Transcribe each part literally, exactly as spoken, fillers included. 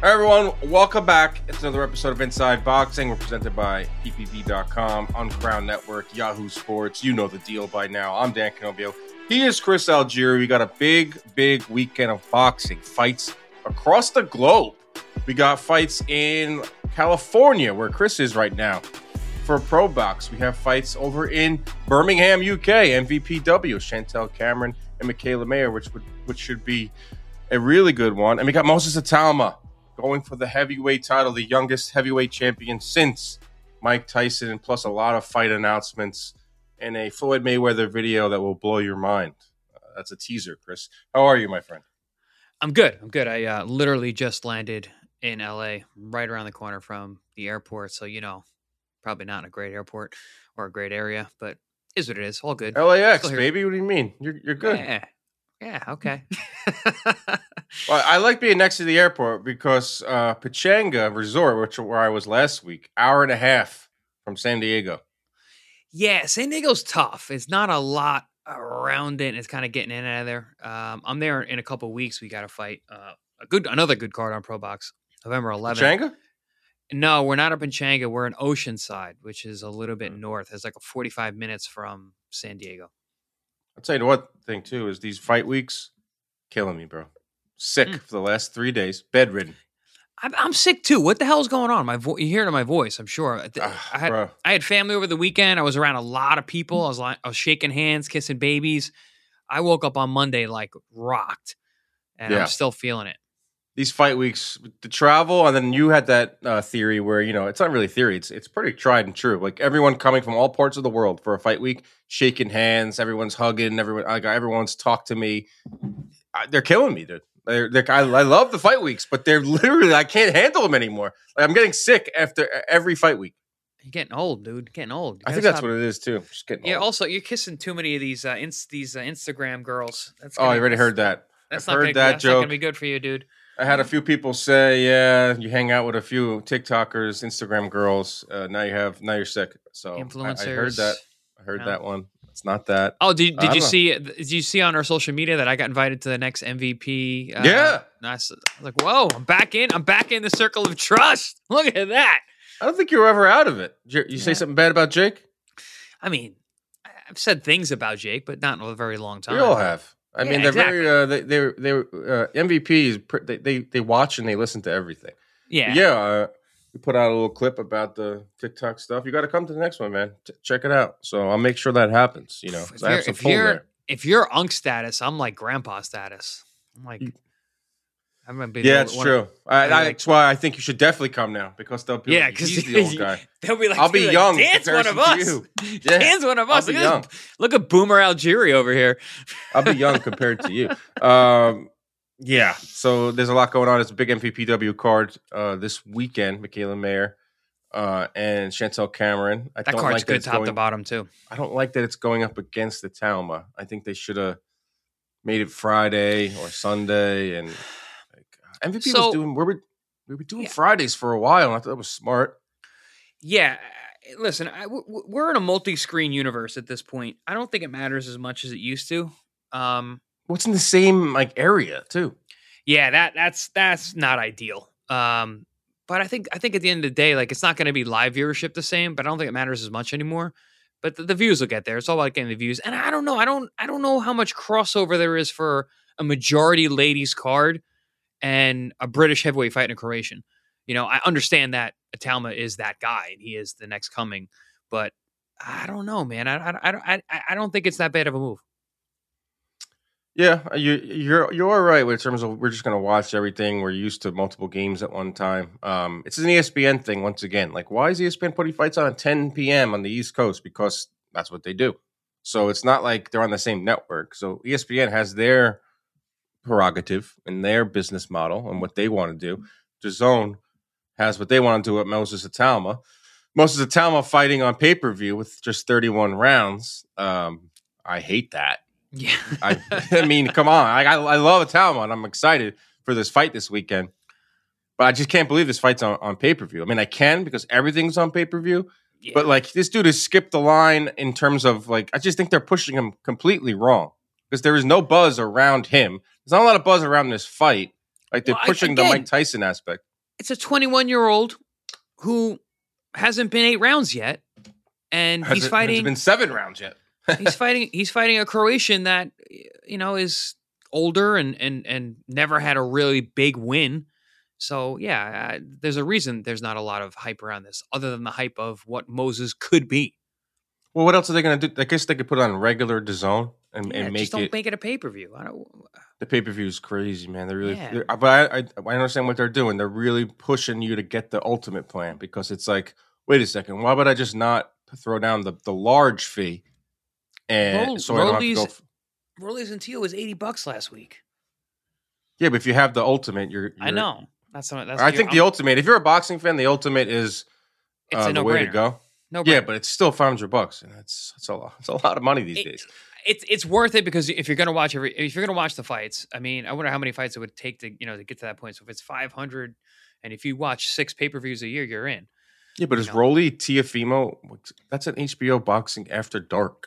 Hi everyone, welcome back. It's another episode of Inside Boxing. We're presented by P P V dot com, Uncrown Network, Yahoo Sports. You know the deal by now. I'm Dan Canobio. He is Chris Algieri. We got a big, big weekend of boxing fights across the globe. We got fights in California, where Chris is right now, for Pro Box. We have fights over in Birmingham, U K, M V P W, Chantel Cameron and Mikaela Mayer, which would which should be a really good one. And we got Moses Itauma going for the heavyweight title, the youngest heavyweight champion since Mike Tyson, and plus a lot of fight announcements and a Floyd Mayweather video that will blow your mind. Uh, that's a teaser, Chris. How are you, my friend? I'm good. I'm good. I uh, literally just landed in L A, right around the corner from the airport. So, you know, probably not a great airport or a great area, but is what it is. All good. L A X, baby. What do you mean? You're you're good. Yeah. Yeah, okay. Well, I like being next to the airport because uh, Pechanga Resort, which where I was last week, hour and a half from San Diego. Yeah, San Diego's tough. It's not a lot around it. It's kind of getting in and out of there. Um, I'm there in a couple of weeks. We got to fight uh, a good, another good card on Pro Box, November eleventh. Pechanga? No, we're not up in Pechanga. We're in Oceanside, which is a little bit north. It's like a forty-five minutes from San Diego. I'll tell you the one thing, too, is these fight weeks killing me, bro. Sick mm. for the last three days. Bedridden. I'm, I'm sick, too. What the hell is going on? My vo- You hear it in my voice, I'm sure. I, uh, I, had, bro. I had family over the weekend. I was around a lot of people. I was, like, I was shaking hands, kissing babies. I woke up on Monday, like, rocked. And yeah. I'm still feeling it. These fight weeks, the travel, and then you had that uh, theory where, you know, it's not really theory. It's it's pretty tried and true. Like, everyone coming from all parts of the world for a fight week, shaking hands, everyone's hugging, everyone, like, everyone's talked to me. I, they're killing me, dude. They're, they're, I, I love the fight weeks, but they're literally, I can't handle them anymore. Like, I'm getting sick after every fight week. You're getting old, dude. You're getting old. I think that's stop. what it is, too. Just getting yeah, old. Also, you're kissing too many of these uh, inst- these uh, Instagram girls. That's oh, I already heard that. That's I've not heard gonna, that that's joke. not going to be good for you, dude. I had a few people say, "Yeah, you hang out with a few TikTokers, Instagram girls. Uh, now you have, now you're sick." So influencers. I, I heard that. I heard no. that one. It's not that. Oh, did did you know. see? Did you see on our social media that I got invited to the next M V P? Uh, yeah. I was like, whoa! I'm back in. I'm back in the circle of trust. Look at that. I don't think you were ever out of it. You, you yeah. say something bad about Jake? I mean, I've said things about Jake, but not in a very long time. We all have. I yeah, mean, they're exactly. very, uh, they, they're, they're, uh, M V Ps, they, they, they watch and they listen to everything. Yeah. But yeah. Uh, we put out a little clip about the TikTok stuff. You got to come to the next one, man. T- check it out. So I'll make sure that happens, you know. If I have you're, some if, pull you're, there. if you're Unk status, I'm like grandpa status. I'm like, I'm gonna be yeah, it's true. Of, I, I, like, that's why I think you should definitely come now because they'll be yeah, like, he's the old guy. They'll be like, I'll be like, young. Dan's one of us. Yeah, Dan's one of us. I'll be Look, young. At this, look at Boomer Algieri over here. I'll be young compared to you. Um, yeah. So there's a lot going on. It's a big M V P W card uh, this weekend. Mikaela Mayer uh, and Chantel Cameron. I that don't card's like good that top going, to bottom too. I don't like that it's going up against the Itauma. I think they should have made it Friday or Sunday. And like, M V P so, was doing. We were we were doing yeah. Fridays for a while, and I thought that was smart. Yeah. Listen, I, w- we're in a multi-screen universe at this point. I don't think it matters as much as it used to. Um, What's in the same like area too? Yeah, that that's that's not ideal. Um, but I think I think at the end of the day, like it's not going to be live viewership the same. But I don't think it matters as much anymore. But the, the views will get there. It's all about getting the views. And I don't know. I don't I don't know how much crossover there is for a majority ladies card and a British heavyweight fight in a Croatian. You know, I understand that Itauma is that guy and he is the next coming. But I don't know, man. I I I I, I don't think it's that bad of a move. Yeah, you, you're you're right in terms of we're just going to watch everything. We're used to multiple games at one time. Um, it's an E S P N thing once again. Like, why is E S P N putting fights on at ten p.m. on the East Coast? Because that's what they do. So it's not like they're on the same network. So E S P N has their prerogative and their business model and what they want to do. DAZN has what they want to do at Moses Itauma. Moses Itauma fighting on pay-per-view with just thirty-one rounds. Um, I hate that. Yeah, I, I mean, come on. I, I I love Itauma, and I'm excited for this fight this weekend. But I just can't believe this fight's on, on pay-per-view. I mean, I can because everything's on pay-per-view. Yeah. But, like, this dude has skipped the line in terms of, like, I just think they're pushing him completely wrong. Because there is no buzz around him. There's not a lot of buzz around this fight. Like, they're well, pushing I, again, the Mike Tyson aspect. it's a twenty-one year old who hasn't been eight rounds yet, and Has he's it, fighting. Has it been seven rounds yet? he's fighting. He's fighting a Croatian that you know is older and and and never had a really big win. So yeah, uh, there's a reason there's not a lot of hype around this, other than the hype of what Moses could be. Well, what else are they going to do? I guess they could put it on regular DAZN and, Yeah, and make just don't it. make it a pay per view. I don't. The pay per view is crazy, man. They're really, Yeah. they're, but I, I, I understand what they're doing. They're really pushing you to get the ultimate plan because it's like, wait a second, why would I just not throw down the, the large fee and Roll, so I don't have to go? F- Rollies and Teal was eighty bucks last week. yeah, but if you have the ultimate, you're. you're I know that's what, that's. I what think I'm, the ultimate. If you're a boxing fan, the ultimate is it's uh, a the no way brainer. to go. No, Yeah, but it's still five hundred bucks, and it's it's a lot. It's a lot of money these It- days. it's it's worth it because if you're gonna watch every if you're gonna watch the fights, I mean, I wonder how many fights it would take to you know to get to that point. So if it's five hundred, and if you watch six pay per views a year, you're in. Yeah, but you is know. Rolly Tiafimo? That's an H B O boxing after dark.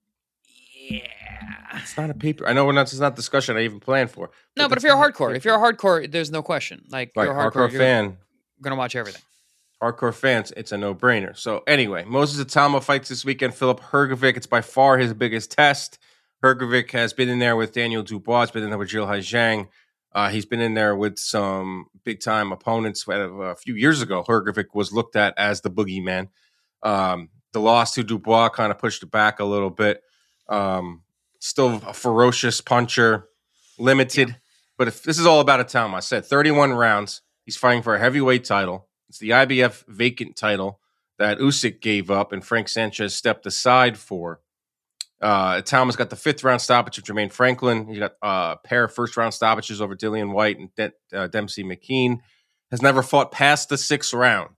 Yeah. It's not a paper. I know we're not. It's not discussion I even planned for. No, but if that's you're a not hardcore, if pay-per-view. you're a hardcore, there's no question. Like Like you're a hardcore, hardcore you're fan, gonna watch everything. hardcore fans, it's a no-brainer. So anyway, Moses Atama fights this weekend. Philip Hrgovic. It's by far his biggest test. Hrgovic has been in there with Daniel Dubois. He's been in there with Zhilei Zhang. Uh, he's been in there with some big-time opponents. A few years ago, Hrgovic was looked at as the boogeyman. Um, the loss to Dubois kind of pushed it back a little bit. Um, still a ferocious puncher, limited. Yeah. But if this is all about Atama, I said thirty-one rounds. He's fighting for a heavyweight title. It's the I B F vacant title that Usyk gave up and Frank Sanchez stepped aside for. Uh, Atama's got the fifth round stoppage of Jermaine Franklin. He got uh, a pair of first round stoppages over Dillian White and De- uh, Dempsey McKean. Has never fought past the sixth round.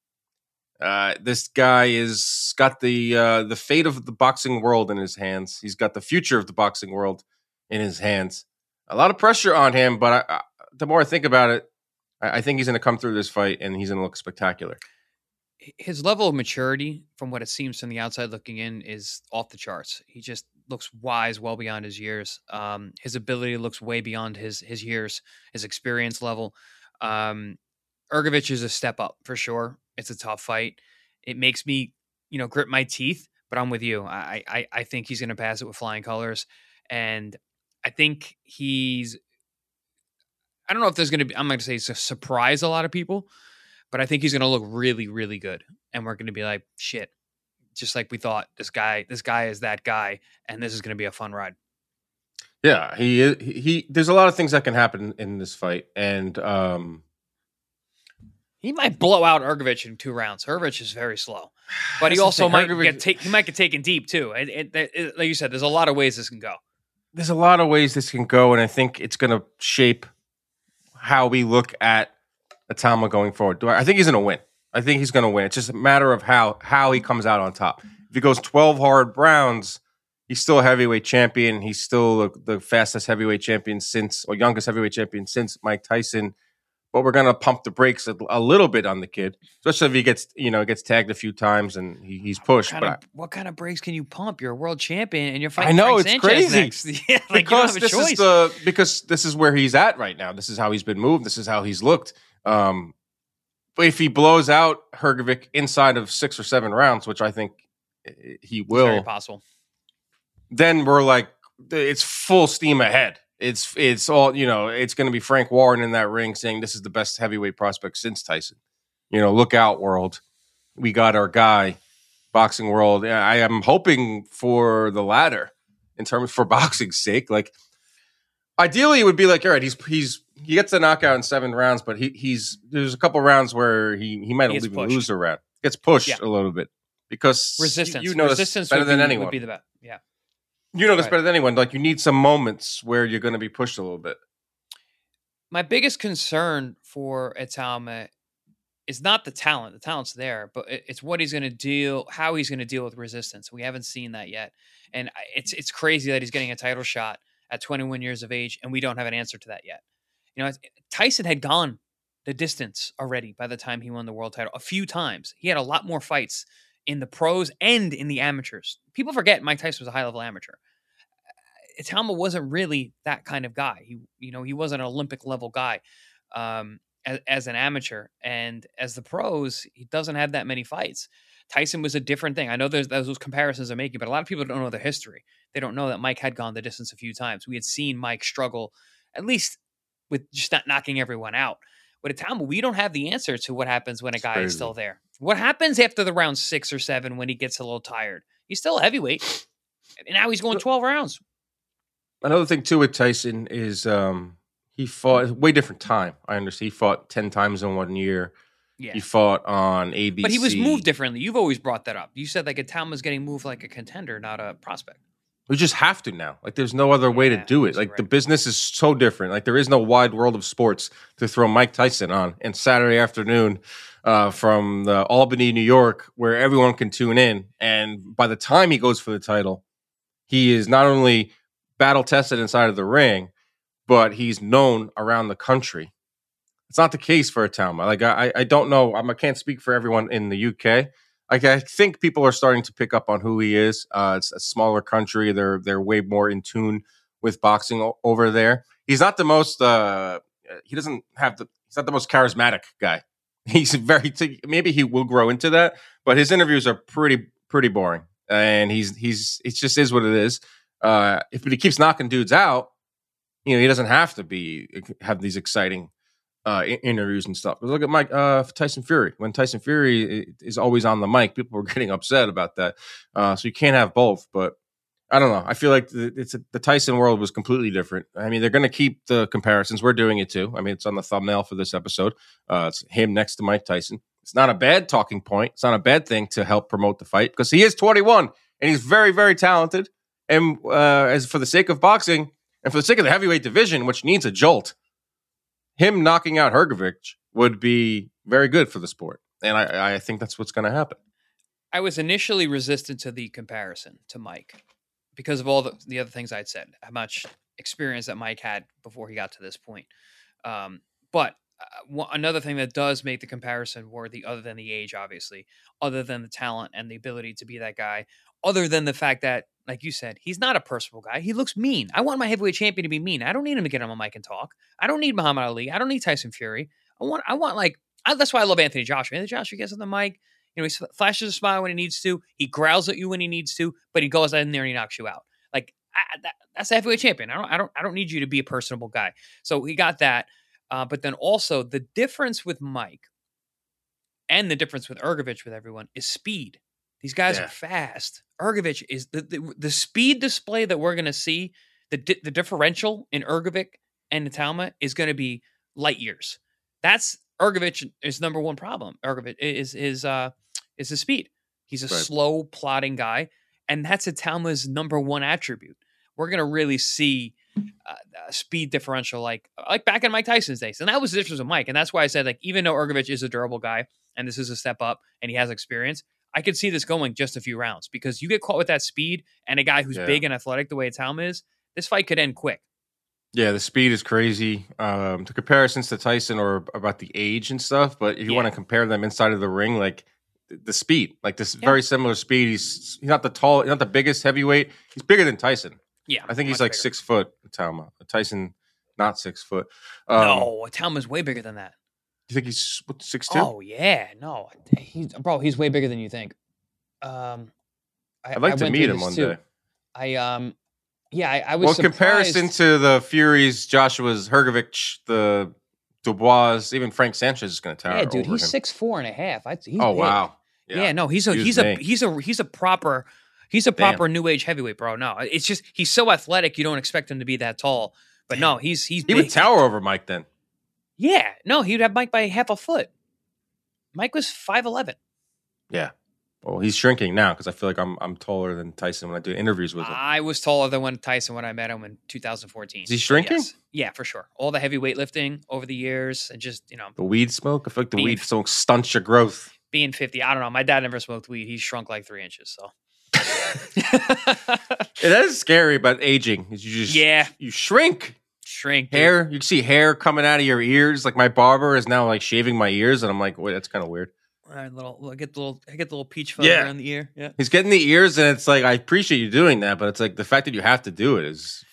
Uh, this guy is got the uh, the fate of the boxing world in his hands. He's got the future of the boxing world in his hands. A lot of pressure on him, but I, I, the more I think about it, I, I think he's going to come through this fight and he's going to look spectacular. His level of maturity, from what it seems from the outside looking in, is off the charts. He just looks wise, well beyond his years. Um, his ability looks way beyond his his years, his experience level. Um, Hrgovic is a step up for sure. It's a tough fight. It makes me, you know, grit my teeth, but I'm with you. I I, I think he's going to pass it with flying colors, and I think he's. I don't know if there's going to be. I'm going to say it's a surprise a lot of people. But I think he's going to look really, really good. And we're going to be like, shit, just like we thought, this guy, this guy is that guy. And this is going to be a fun ride. Yeah, he is. He, he there's a lot of things that can happen in this fight. And um, he might blow out Hrgovic in two rounds. Hrgovic is very slow. But he also might Hrgovic, get ta- he might get taken deep too. It, it, it, like you said, there's a lot of ways this can go. There's a lot of ways this can go. And I think it's going to shape how we look at Atama going forward. Do I, I think he's going to win. I think he's going to win. It's just a matter of how how he comes out on top. If he goes twelve hard rounds, he's still a heavyweight champion. He's still the, the fastest heavyweight champion since, or youngest heavyweight champion since Mike Tyson. But we're going to pump the brakes a, a little bit on the kid, especially if he gets you know gets tagged a few times and he, he's pushed. What but kind, of, I, what kind of brakes can you pump? You're a world champion and you're fighting. I know Frank it's Sanchez crazy. Next. Yeah, like because you don't have a this choice. is the because this is where he's at right now. This is how he's been moved. This is how he's looked. Um, But if he blows out Hrgovic inside of six or seven rounds, which I think he will, it's very possible. Then we're like, it's full steam ahead. It's it's all you know. It's going to be Frank Warren in that ring saying this is the best heavyweight prospect since Tyson. You know, look out, world. We got our guy, boxing world. I am hoping for the latter in terms for boxing's sake. Like, ideally, it would be like, all right, he's he's. He gets the knockout in seven rounds, but he, he's there's a couple rounds where he, he might he even lose a round. Gets pushed yeah. a little bit because resistance. You, you know resistance this better than be, anyone. Would be the best. Yeah, you know this right. better than anyone. Like you need some moments where you're going to be pushed a little bit. My biggest concern for Atama is not the talent. The talent's there, but it's what he's going to deal, how he's going to deal with resistance. We haven't seen that yet, and it's it's crazy that he's getting a title shot at twenty-one years of age, and we don't have an answer to that yet. You know, Tyson had gone the distance already by the time he won the world title a few times. He had a lot more fights in the pros and in the amateurs. People forget Mike Tyson was a high-level amateur. Atama wasn't really that kind of guy. He, you know, he wasn't an Olympic-level guy. Um, as, as an amateur, and as the pros, he doesn't have that many fights. Tyson was a different thing. I know there's those comparisons I'm making, but a lot of people don't know their history. They don't know that Mike had gone the distance a few times. We had seen Mike struggle, at least with just not knocking everyone out. With Itama, we don't have the answer to what happens when a guy is still there. What happens after the round six or seven when he gets a little tired? He's still a heavyweight, and now he's going twelve rounds. Another thing too with Tyson is um, he fought a way different time. I understand he fought ten times in one year. Yeah. He fought on A B C. But he was moved differently. You've always brought that up. You said like Itama's getting moved like a contender, not a prospect. We just have to now. Like there's no other way Yeah, to do it. Like right. the business is so different. Like there is no wide world of sports to throw Mike Tyson on and Saturday afternoon uh, from the Albany, New York, where everyone can tune in. And by the time he goes for the title, he is not only battle tested inside of the ring, but he's known around the country. It's not the case for Itama. Like I, I don't know. I'm, I can't speak for everyone in the U K. Like I think people are starting to pick up on who he is. Uh, it's a smaller country. They're they're way more in tune with boxing o- over there. He's not the most. Uh, he doesn't have the. He's not the most charismatic guy. He's very. T- maybe he will grow into that, but his interviews are pretty pretty boring. And he's he's. It just is what it is. Uh, if but he keeps knocking dudes out, you know, he doesn't have to be have these exciting uh, interviews and stuff. But look at Mike uh, Tyson Fury. When Tyson Fury is always on the mic, people are getting upset about that. Uh, so you can't have both. But I don't know. I feel like the, it's a, the Tyson world was completely different. I mean, they're going to keep the comparisons. We're doing it too. I mean, it's on the thumbnail for this episode. Uh, it's him next to Mike Tyson. It's not a bad talking point. It's not a bad thing to help promote the fight because he is twenty-one and he's very, very talented. And uh, as for the sake of boxing and for the sake of the heavyweight division, which needs a jolt, him knocking out Hrgovic would be very good for the sport. And I, I think that's what's going to happen. I was initially resistant to the comparison to Mike because of all the, the other things I'd said, how much experience that Mike had before he got to this point. Um, but uh, w- another thing that does make the comparison worthy, other than the age, obviously, other than the talent and the ability to be that guy, other than the fact that, like you said, he's not a personable guy. He looks mean. I want my heavyweight champion to be mean. I don't need him to get on a mic and talk. I don't need Muhammad Ali. I don't need Tyson Fury. I want, I want like, I, that's why I love Anthony Joshua. Anthony Joshua gets on the mic. You know, he flashes a smile when he needs to. He growls at you when he needs to, but he goes in there and he knocks you out. Like I, that, that's a heavyweight champion. I don't, I don't, I don't need you to be a personable guy. So he got that. Uh, but then also the difference with Mike and the difference with Hrgovic with everyone is speed. These guys Yeah. are fast. Hrgovic is the, the the speed display that we're going to see. The di- the differential in Hrgovic and Itama is going to be light years. That's Hrgovic is number one problem. Hrgovic is is uh is his speed. He's a Right. slow, plodding guy, and that's Itama's number one attribute. We're going to really see uh, a speed differential like like back in Mike Tyson's days, and that was the difference with Mike. And that's why I said like even though Hrgovic is a durable guy and this is a step up and he has experience, I could see this going just a few rounds because you get caught with that speed and a guy who's Yeah. big and athletic the way Itama is, this fight could end quick. Yeah, the speed is crazy. Um, to comparisons to Tyson or about the age and stuff, but if you Yeah. want to compare them inside of the ring, like th- the speed, like this Yeah. very similar speed. He's he's not the tall, he's not the biggest heavyweight. He's bigger than Tyson. Yeah. I think he's much like bigger. six foot. Itama. Tyson, not six foot. Um, No, Itama's way bigger than that. you think he's what, six two? Oh yeah, no, he's bro. He's way bigger than you think. Um, I, I'd like I to went meet through him this one too. day. I um, yeah, I, I was Well, in surprised. comparison to the Furies, Joshua's, Hrgovic, the Dubois, even Frank Sanchez is going to tower yeah, dude, over he's him. six four and a half. I, he's Oh big. wow! Yeah. no, he's a Excuse he's a me. he's a he's a proper he's a Damn. proper new age heavyweight, bro. No, it's just he's so athletic. You don't expect him to be that tall, but no, he's he's He big. would tower over Mike then. Yeah, no, he'd have Mike by half a foot. Mike was five eleven. Yeah. Well, he's shrinking now because I feel like I'm I'm taller than Tyson when I do interviews with him. I was taller than when Tyson when I met him in two thousand fourteen. Is he So, shrinking? yes. Yeah, for sure. All the heavy weightlifting over the years and just, you know, The weed smoke. I feel like the Beef. weed smoke stunts your growth. being fifty. I don't know. My dad never smoked weed. He shrunk like three inches. So, It is scary about aging. is You just yeah, you shrink. shrink. dude. Hair. You can see hair coming out of your ears. Like my barber is now like shaving my ears, and I'm like, wait, that's kind of weird. All right, little, I get the little, I get the little peach fuzz Yeah. around the ear. Yeah. He's getting the ears, and it's like I appreciate you doing that, but it's like the fact that you have to do it is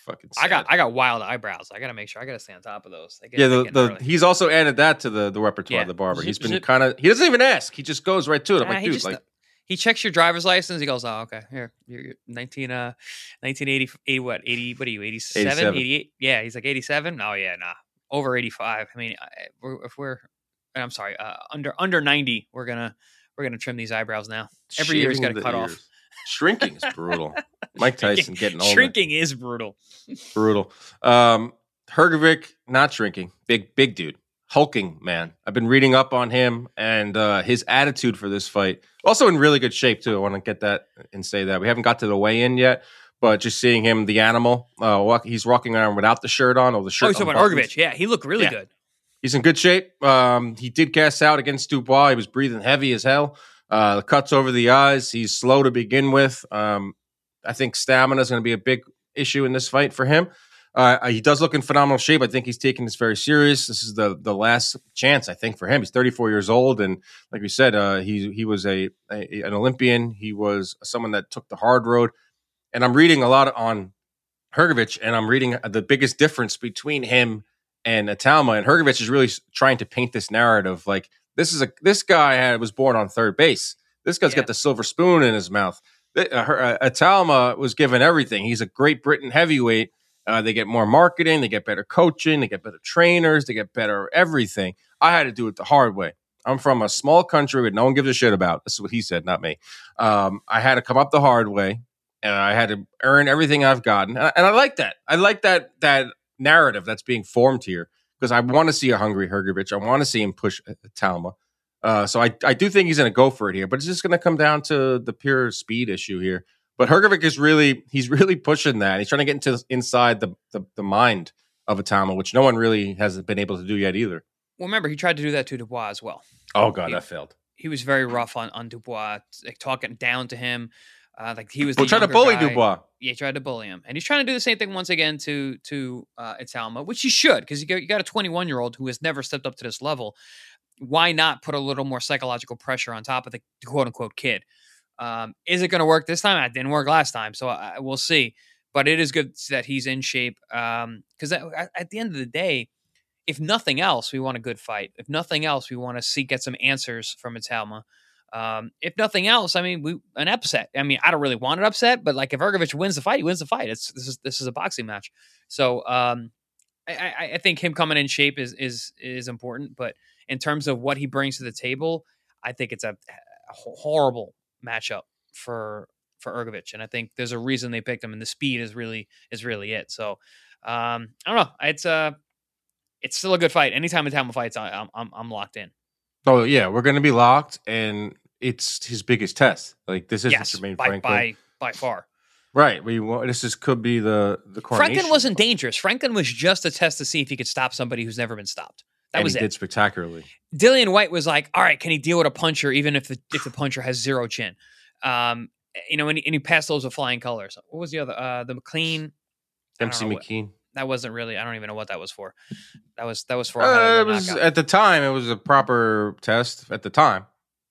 fucking sad. I got I got wild eyebrows. I got to make sure I got to stay on top of those. They get, yeah, they the, get the gnarly. he's also added that to the the repertoire Yeah. of the barber. Zip, He's been zip. kind of he doesn't even ask. He just goes right to it. I'm Nah, like, he dude, just like he checks your driver's license. He goes, oh, okay, here, you're, you're nineteen, uh, nineteen eighty, eighty, what, eighty, what are you, eighty-seven, eighty-seven. eighty-eight? Yeah, he's like eighty-seven. Oh yeah, nah, over eighty-five. I mean, I- we're, if we're, I'm sorry, uh, under under ninety, we're gonna we're gonna trim these eyebrows now. Every year he's got to shaving cut the off. ears. Shrinking is brutal. Mike Tyson getting older. Shrinking is brutal. Brutal. Um, Hrgovic not shrinking. Big big dude. Hulking man. I've been reading up on him and uh, his attitude for this fight. Also in really good shape too. I want to get that and say that we haven't got to the weigh-in yet, but just seeing him, the animal, uh, walk, he's walking around without the shirt on or the shirt. Oh, he's talking about unbuttoned. Hrgovic. Yeah, he looked really Yeah. good. He's in good shape. Um, he did gas out against Dubois. He was breathing heavy as hell. Uh, the cuts over the eyes. He's slow to begin with. Um, I think stamina is going to be a big issue in this fight for him. Uh, he does look in phenomenal shape. I think he's taking this very serious. This is the the last chance, I think, for him. He's thirty-four years old, and like we said, uh, he he was a, a an Olympian. He was someone that took the hard road. And I'm reading a lot on Hrgovic, and I'm reading the biggest difference between him and Atalma. And Hrgovic is really trying to paint this narrative like this is a this guy had, was born on third base. This guy's Yeah. got the silver spoon in his mouth. Uh, her- uh, Atalma was given everything. He's a Great Britain heavyweight. Uh, they get more marketing, they get better coaching, they get better trainers, they get better everything. I had to do it the hard way. I'm from a small country that no one gives a shit about. This is what he said, not me. Um, I had to come up the hard way, and I had to earn everything I've gotten. And I, and I like that. I like that that narrative that's being formed here because I want to see a hungry Hrgovic. I want to see him push Talma. Uh, so I, I do think he's going to go for it here, but it's just going to come down to the pure speed issue here. But Hrgovic is really he's really pushing that. He's trying to get into inside the the, the mind of Atalma, which no one really has been able to do yet either. Well, remember he tried to do that to Dubois as well. Oh god, He- that failed. He was very rough on on Dubois, like talking down to him, uh, like he was. The Well, trying to younger bully guy. Dubois. Yeah, he tried to bully him, and he's trying to do the same thing once again to to uh, Italma, which he should, because you got, you got a twenty-one year old who has never stepped up to this level. Why not put a little more psychological pressure on top of the quote unquote kid? Um, is it going to work this time? It didn't work last time, so I, we'll see. But it is good that he's in shape because at, at the end of the day, if nothing else, we want a good fight. If nothing else, we want to see get some answers from Italma. Um, if nothing else, I mean, we an upset. I mean, I don't really want an upset, but like if Hrgovic wins the fight, he wins the fight. It's this is this is a boxing match. So um, I, I, I think him coming in shape is is is important. But in terms of what he brings to the table, I think it's a, a horrible matchup for for Hrgovic, and I think there's a reason they picked him, and the speed is really is really it. So um, I don't know. It's uh it's still a good fight. Anytime Italma fights, I, I'm I'm I'm locked in. Oh yeah, we're going to be locked, and it's his biggest test. Like this isn't Yes, Jermaine by Franklin, by by far. right? We want this is could be the the coronation. Franklin wasn't dangerous. Franklin was just a test to see if he could stop somebody who's never been stopped. That and was he it. did spectacularally. Dillian White was like, all right, can he deal with a puncher even if the if the puncher has zero chin? Um, you know, and he, and he passed those with flying colors. What was the other? Uh, the McLean. I M don't C know what- McKean. That wasn't really. I don't even know what that was for. That was that was for. a Uh, highlight it was knockout. at the time. It was a proper test at the time.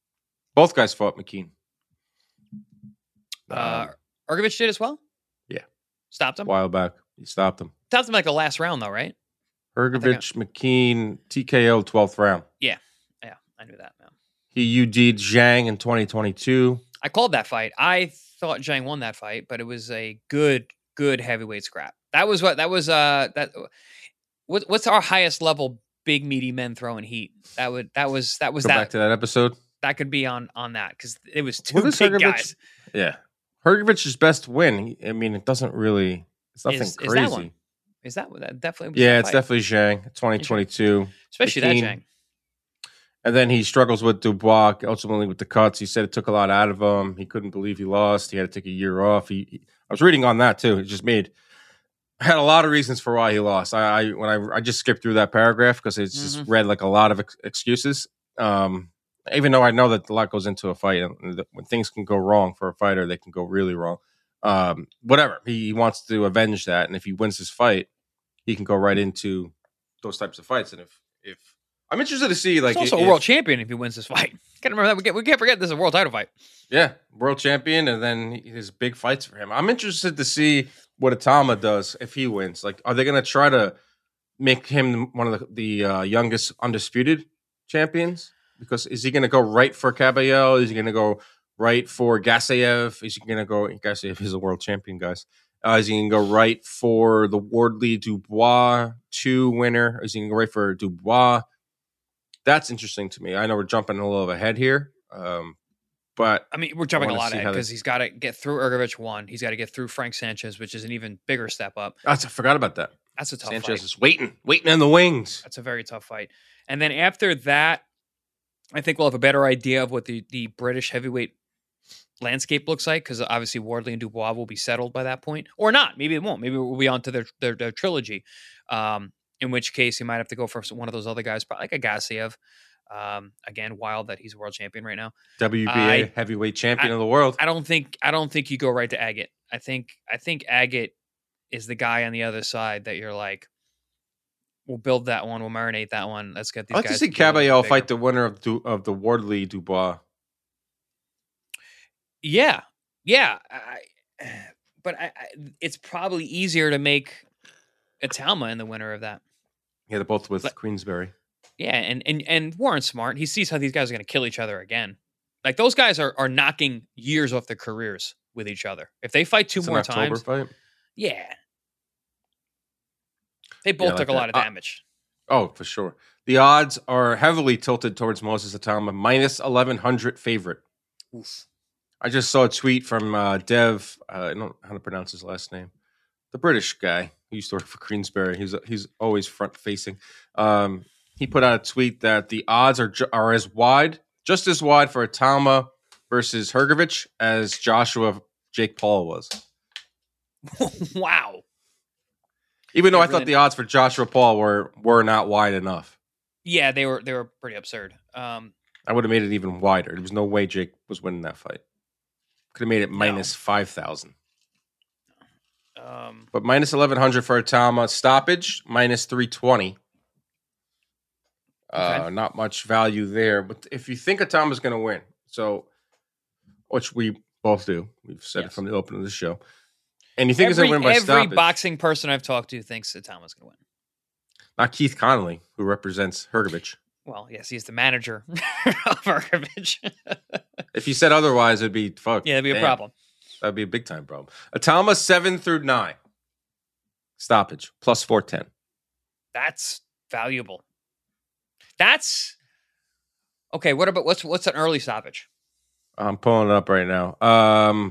Both guys fought McKean. Uh, Um, Hrgovic did as well. Yeah. Stopped a him. while back, he stopped him. Stopped him like the last round though, right? Hrgovic, McKean, T K O, twelfth round. Yeah, I knew that. Man. He U D'd Zhang in twenty twenty-two. I called that fight. I thought Zhang won that fight, but it was a good, good heavyweight scrap. That was what that was. Uh, that what, what's our highest level big meaty men throwing heat? That would that was that was Go that back to that episode. that could be on on that because it was two What is big Hrgovic- guys. Yeah. Hrgovic's best win. he- I mean, it doesn't really, it's nothing Is- is that crazy. one? Is that that definitely? Was yeah, that it's fight. definitely Zhang, twenty twenty-two. especially McKean. that Zhang. And then he struggles with Dubois, ultimately with the cuts. He said it took a lot out of him. He couldn't believe he lost. He had to take a year off. He, he I was reading on that too. It just made had a lot of reasons for why he lost. I, I when I I just skipped through that paragraph because it's just Mhm. read like a lot of ex- excuses. Um, even though I know that a lot goes into a fight, and that when things can go wrong for a fighter, they can go really wrong. Um, whatever he, he wants to avenge that, and if he wins his fight, he can go right into those types of fights. And if if I'm interested to see, like, He's also if, a world champion if he wins this fight. Can't remember that. We can't, we can't forget this is a world title fight. yeah, world champion, and then his big fights for him. I'm interested to see what Atama does if he wins. Like, are they going to try to make him one of the, the uh, youngest undisputed champions? Because is he going to go right for Caballero? Is he going to go right for Gasayev? Is he going to go? Gasayev is a world champion, guys. Uh, is he going to go right for the Wardley Dubois two winner? Is he going to go right for Dubois? That's interesting to me. I know we're jumping a little ahead here, um, but I mean, we're jumping I a wanna lot see ahead how because they- he's got to get through Ergovich one. He's got to get through Frank Sanchez, which is an even bigger step up. I forgot about that. That's a tough Sanchez fight. is waiting, waiting in the wings. That's a very tough fight. And then after that, I think we'll have a better idea of what the, the British heavyweight landscape looks like, because obviously Wardley and Dubois will be settled by that point, or not. Maybe it won't. Maybe we'll be on to their, their, their trilogy, um, in which case you might have to go for one of those other guys, probably like a Gassiev. Um, again, wild that he's world champion right now. W B A I- heavyweight champion I- of the world. I don't think I don't think you go right to Agate. I think I think Agate is the guy on the other side that you're like, we'll build that one, we'll marinate that one. Let's get these I'd like guys. to see to get a little bit Caballero bigger. fight the winner of du- of the Wardley Dubois. Yeah, yeah, I, but I, I, it's probably easier to make Atalma in the winner of that. Yeah, they're both with But- Queensberry. Yeah, and and and Warren's smart. He sees how these guys are going to kill each other again. Like those guys are are knocking years off their careers with each other. If they fight two It's an more October times, fight. yeah, they both like took a that. lot of Uh, damage. Oh, for sure. The odds are heavily tilted towards Moses Atama, minus eleven hundred favorite. I just saw a tweet from uh, Dev. Uh, I don't know how to pronounce his last name. The British guy who used to work for Queensberry. He's he's always front facing. Um, he put out a tweet that the odds are ju- are as wide, just as wide for Atama versus Hergovich as Joshua Jake Paul was. Wow. Even though Yeah, I thought really- the odds for Joshua Paul were were not wide enough. Yeah, they were they were pretty absurd. Um, I would have made it even wider. There was no way Jake was winning that fight. Could have made it minus five thousand. um, But minus eleven hundred for Atama. Stoppage, minus three twenty. Uh, Okay. not much value there. But if you think Atama's going to win, so, which we both do, we've said it Yes. from the opening of the show, and you think he's every going to win by every stoppage, boxing person I've talked to thinks Atama's going to win. not Keith Connolly, who represents Hergovich. Well, yes, he's the manager of Arkovich. If he said otherwise, it'd be fuck. Yeah, that'd be a damn. problem. That'd be a big time problem. Atama seven through nine. Stoppage plus four ten. That's valuable. That's okay. What about what's what's an early stoppage? I'm pulling it up right now. Um,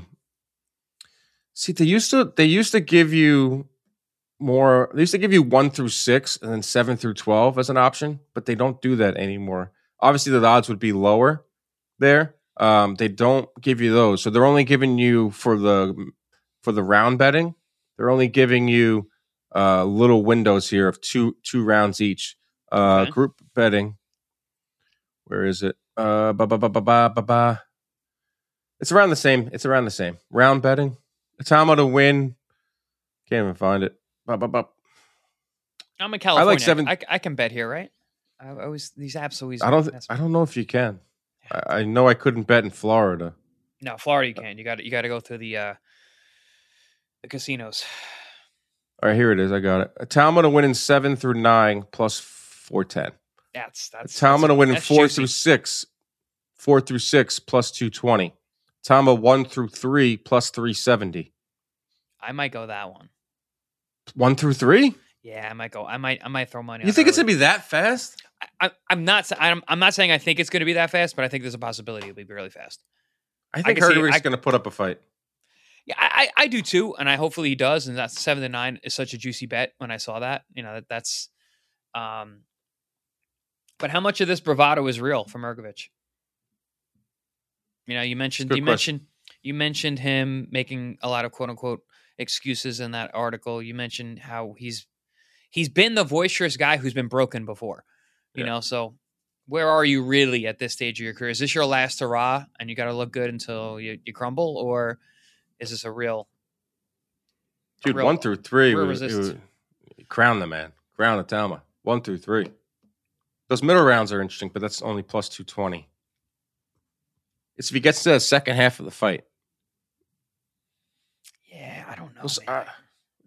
see, they used to they used to give you more. They used to give you one through six and then seven through twelve as an option, but they don't do that anymore. Obviously, the odds would be lower there. Um, they don't give you those, so they're only giving you for the for the round betting. They're only giving you uh, little windows here of two two rounds each. Uh, Okay. Group betting. Where is it? Uh, ba ba ba ba ba ba ba. It's around the same. It's around the same. Round betting. Atama to win. Can't even find it. Ba, ba, ba. I'm in California. seven- I, I can bet here, right? I, I always these apps always. I don't. Th- mess I with don't know if you can. I, I know I couldn't bet in Florida. me. No, Florida you can. You got you got to go through the uh, the casinos. All right, here it is. I got it. Atama to win in seven through nine plus four ten. That's that's. Atama that's- to win in that's four juicy. through six. Four through six plus two twenty. Atama one through three plus three seventy. I might go that one. One through three. Yeah, I might go. I might. I might throw money. You on think it's early. gonna be that fast? I, I, I'm not. sa- I'm, I'm not saying I think it's going to be that fast, but I think there's a possibility it'll be really fast. I think can see it. Hergovich's I- gonna put up a fight. Yeah, I, I I do too, and I hopefully he does. And that's seven to nine is such a juicy bet. When I saw that, you know, that that's. Um. But how much of this bravado is real from Ergovich? You know, you mentioned good you question. mentioned you mentioned him making a lot of quote unquote excuses in that article. You mentioned how he's he's been the boisterous guy who's been broken before. You Yeah. know, so where are you really at this stage of your career? Is this your last hurrah and you got to look good until you, you crumble, or is this a real Dude, real- one through three, real we, resistance. we- crown the man, crown Atama. One through three. Those middle rounds are interesting, but that's only plus two twenty. It's if he gets to the second half of the fight. Yeah, I don't know. Those- man. uh,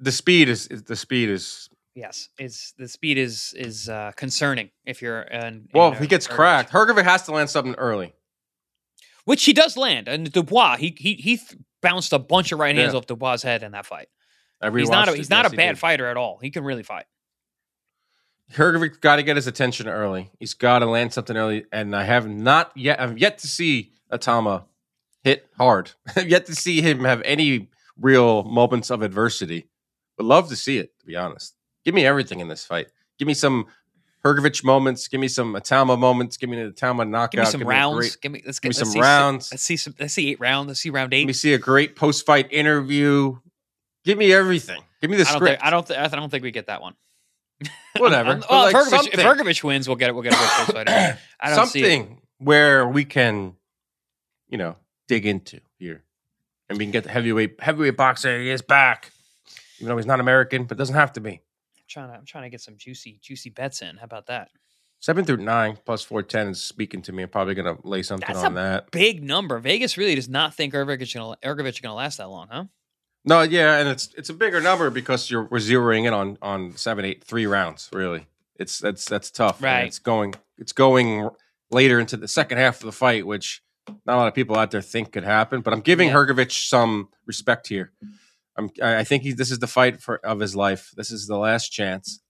the speed is, is the speed is. Yes, it's the speed is is uh, concerning if you're. An, Well, in if a, he gets Hergovich. cracked, Hergovich has to land something early, which he does land. And Dubois, he he he th- bounced a bunch of right hands Yeah. off Dubois' head in that fight. I He's not a, rewatched he's it. not Yes, a he bad did. fighter at all. He can really fight. Hergovich got to get his attention early. He's got to land something early, and I have not yet. I've yet to see Atama hit hard. I've yet to see him have any real moments of adversity. Would love to see it, to be honest. Give me everything in this fight. Give me some Hergovich moments. Give me some Atama moments. Give me an Atama knockout. Give me some Give rounds. Me great, give me let's give get me let's some see, rounds. Let's see some. Let's see eight rounds. Let's see round eight. Let me see a great post-fight interview. Give me everything. Give me the I don't script. think I don't. Th- I don't think we get that one. Whatever. Um, well, But, if, like, Hergovich, if something. Hergovich wins, we'll get it. We'll get a good post fight. I don't see it. Something where we can, you know, dig into here, and we can get the heavyweight heavyweight boxer. He is back, even though he's not American, but doesn't have to be. I'm trying to. I'm trying to get some juicy, juicy bets in. How about that? Seven through nine plus four ten is speaking to me. I'm probably gonna lay something That's on a that. big number. Vegas really does not think Hergovich is gonna Hergovich is gonna last that long, huh? No, yeah, and it's it's a bigger number because you're we're zeroing in on on seven, eight, three rounds. Really, it's that's that's tough. and Right. It's going it's going later into the second half of the fight, which not a lot of people out there think could happen. But I'm giving Yeah. Hergovich some respect here. I'm I I think he this is the fight for of his life. This is the last chance.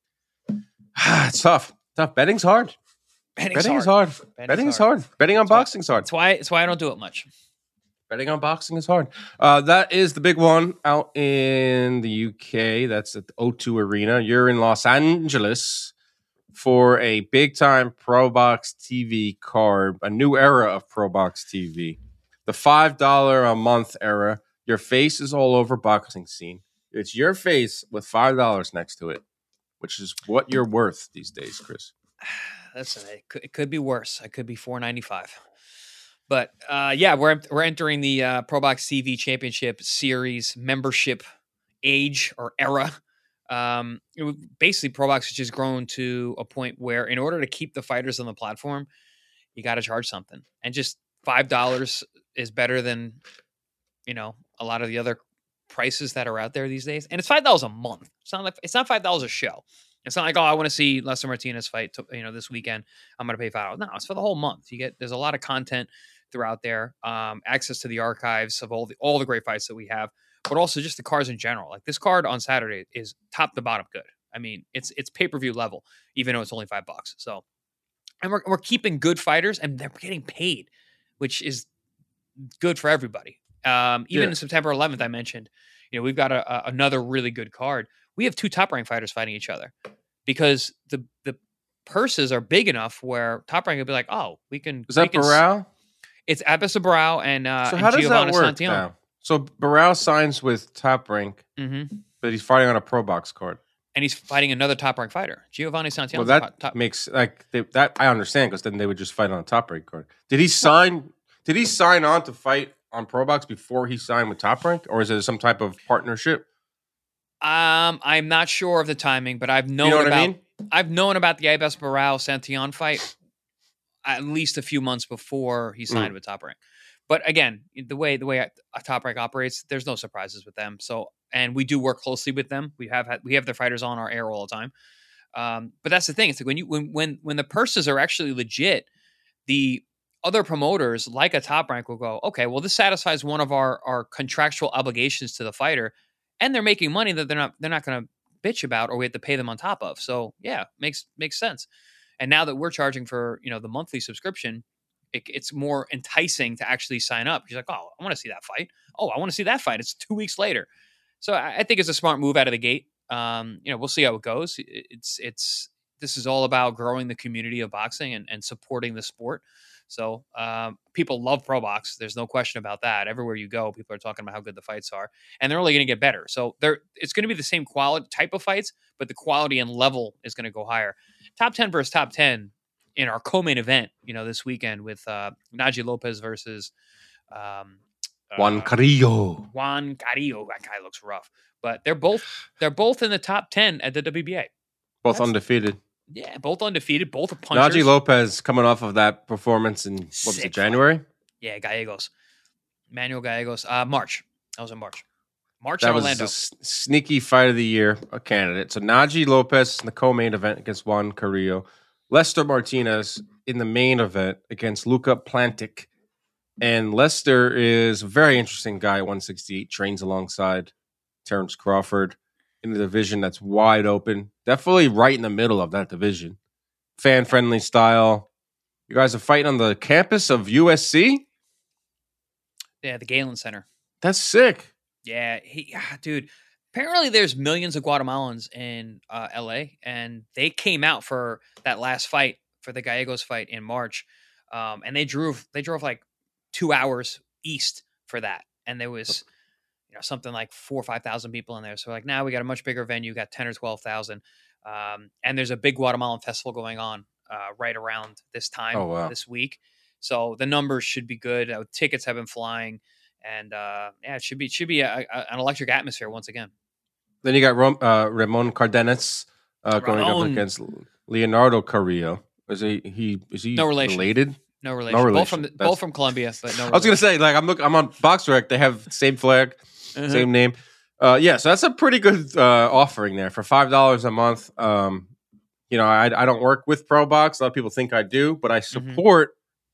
It's tough. Tough. Betting's hard. Betting's Betting is hard. hard. Betting's Betting is hard. hard. Betting on That's why- boxing's hard. That's why. That's why I don't do it much. Betting on boxing is hard. Uh, that is the big one out in the U K. That's at the O two Arena. You're in Los Angeles for a big time Pro Box T V card, a new era of Pro Box T V. The five dollars a month era. Your face is all over boxing scene. It's your face with five dollars next to it, which is what you're worth these days, Chris. Listen, it could, it could be worse. It could be four ninety five. But uh, yeah, we're we're entering the uh, Pro Box T V Championship Series membership age or era. Um, it would, basically, Pro Box has just grown to a point where, in order to keep the fighters on the platform, you got to charge something, and just five dollars is better than, you know, a lot of the other prices that are out there these days. And it's five dollars a month. It's not like it's not five dollars a show. It's not like, oh, I want to see Lester Martinez fight, to, you know, this weekend. I'm going to pay five dollars. No, it's for the whole month. You get there's a lot of content throughout there, um, access to the archives of all the all the great fights that we have, but also just the cards in general. Like this card on Saturday is top to bottom good. I mean, it's it's pay per view level, even though it's only five bucks. So, and we're we're keeping good fighters, and they're getting paid, which is good for everybody. Um, even Yeah. in September eleventh, I mentioned, you know, we've got a, a, another really good card. We have two top rank fighters fighting each other because the the purses are big enough where top rank will be like, oh, we can. Is that we can, Barao? It's Abis Barao and uh, So and how does Giovanni that work Santillan. now? So Barao signs with Top Rank, Mm-hmm. but he's fighting on a Pro Box card. And he's fighting another top rank fighter, Giovanni Santillan. Well, that top, makes like they, that I understand because then they would just fight on a Top Rank card. Did he sign? Did he sign on to fight on Pro Box before he signed with Top Rank, or is it some type of partnership? Um, I'm not sure of the timing, but I've known You know what about I mean? I've known about the Abis Barao Santillan fight at least a few months before he signed with Top Rank. But again, the way the way a Top Rank operates, there's no surprises with them. So, and we do work closely with them. We have had, we have their fighters on our air all the time. Um, but that's the thing. It's like when you when when when the purses are actually legit, the other promoters like a Top Rank will go, okay, well, this satisfies one of our our contractual obligations to the fighter, and they're making money that they're not they're not going to bitch about or we have to pay them on top of. So yeah, makes makes sense. And now that we're charging for, you know, the monthly subscription, it, it's more enticing to actually sign up. You're like, oh, I want to see that fight. Oh, I want to see that fight. It's two weeks later. So I, I think it's a smart move out of the gate. Um, you know, we'll see how it goes. It, it's it's this is all about growing the community of boxing and, and supporting the sport. So um, people love Pro Box. There's no question about that. Everywhere you go, people are talking about how good the fights are, and they're only going to get better. So they're it's going to be the same quality type of fights, but the quality and level is going to go higher. Top ten versus top ten in our co-main event, you know, this weekend with uh, Naji Lopez versus um, Juan uh, Carrillo. Juan Carrillo. That guy looks rough, but they're both they're both in the top ten at the W B A. Both That's- undefeated. Yeah, both undefeated, both are punchers. Naji Lopez coming off of that performance in what was Sick it, January? Yeah, Gallegos. Manuel Gallegos. Uh, March. That was in March. March that in was Orlando. a s- sneaky fight of the year a candidate. So Najee Lopez in the co-main event against Juan Carrillo. Lester Martinez in the main event against Luca Plantic. And Lester is a very interesting guy at one sixty-eight, trains alongside Terrence Crawford in the division that's wide open. Definitely right in the middle of that division. Fan-friendly style. You guys are fighting on the campus of U S C? Yeah, the Galen Center. That's sick. Yeah, he, ah, dude. Apparently, there's millions of Guatemalans in uh, L A, and they came out for that last fight, for the Gallegos fight in March, um, and they drove they drove like two hours east for that, and there was you know something like four or five thousand people in there. So like now we got a much bigger venue, got ten or twelve thousand, um, and there's a big Guatemalan festival going on uh, right around this time Oh, wow. this week. So the numbers should be good. Uh, tickets have been flying. And uh, yeah, it should be it should be a, a, an electric atmosphere once again. Then you got Rom, uh, Ramon Cardenas uh, going up Ramon. against Leonardo Carrillo. Is he, he is he No relation. related? No relation. No relation. Both from the, That's- both from Colombia, but no. I was gonna say, like, I'm look, I'm on BoxRec. They have the same flag, Uh-huh. same name. Uh, yeah, so that's a pretty good uh, offering there for five dollars a month. Um, you know, I I don't work with Pro Box. A lot of people think I do, but I support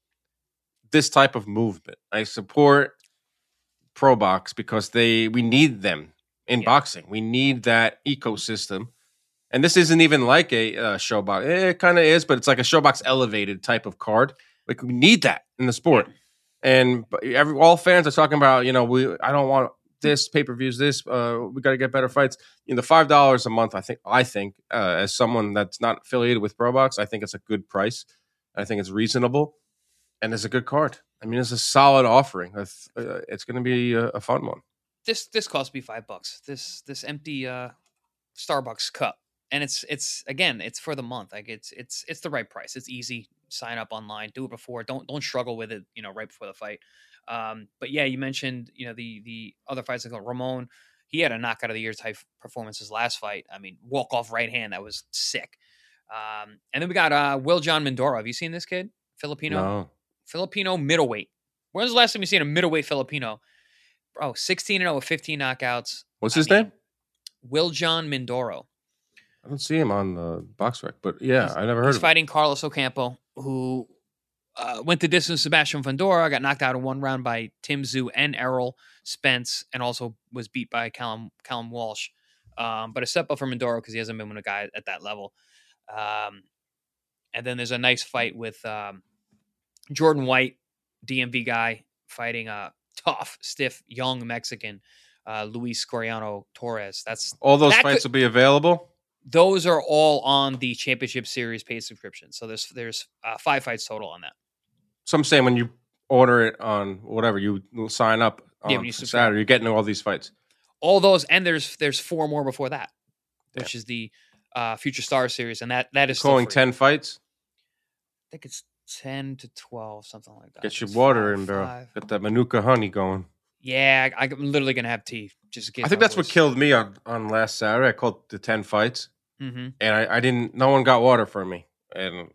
this type of movement. I support Pro Box because they we need them in Yeah. boxing. We need that ecosystem. And this isn't even like a uh, Showbox. Eh, it kind of is, but it's like a Showbox elevated type of card. Like we need that in the sport. And but every all fans are talking about, you know, we I don't want this pay per views. This uh, we got to get better fights. You know, the five dollars a month. I think I think uh, as someone that's not affiliated with Pro Box, I think it's a good price. I think it's reasonable, and it's a good card. I mean, it's a solid offering. It's, uh, it's going to be a, a fun one. This this cost me five bucks. This this empty uh, Starbucks cup, and it's it's again it's for the month. Like it's it's it's the right price. It's easy. Sign up online. Do it before. Don't don't struggle with it. You know, right before the fight. Um, but yeah, you mentioned you know the the other fights like Ramon. He had a knockout of the year type performance his last fight. I mean, walk off right hand that was sick. Um, and then we got uh, Will John Mindoro. Have you seen this kid? Filipino. No. Filipino middleweight. When's the last time you seen a middleweight Filipino? Bro, sixteen and oh with fifteen knockouts. What's I his mean, name? Will John Mindoro. I don't see him on the box rec, but yeah, He's- I never heard He's of him. fighting Carlos Ocampo, who uh, went the distance. Sebastian Fundora got knocked out in one round by Tim Zhu and Errol Spence, and also was beat by Callum Callum Walsh. Um, but a step up for Mindoro because he hasn't been with a guy at that level. Um, and then there's a nice fight with um, Jordan White, D M V guy, fighting a tough, stiff, young Mexican, uh, Luis Coriano Torres. That's All those that fights could- will be available. those are all on the Championship Series paid subscription. So there's there's uh, five fights total on that. So I'm saying when you order it on whatever, you will sign up on Yeah, when you subscribe. Saturday, you're getting all these fights. All those, and there's there's four more before that, Yeah. which is the uh, Future Star Series, and that that is still Calling free. ten fights. I think it's ten to twelve, something like that. Get your It's water five, in, bro. five. Get that Manuka honey going. Yeah, I, I'm literally gonna have tea. Just in case I think my that's what voice- killed me on, on last Saturday. I called the ten fights, Mhm. and I, I didn't. No one got water for me, and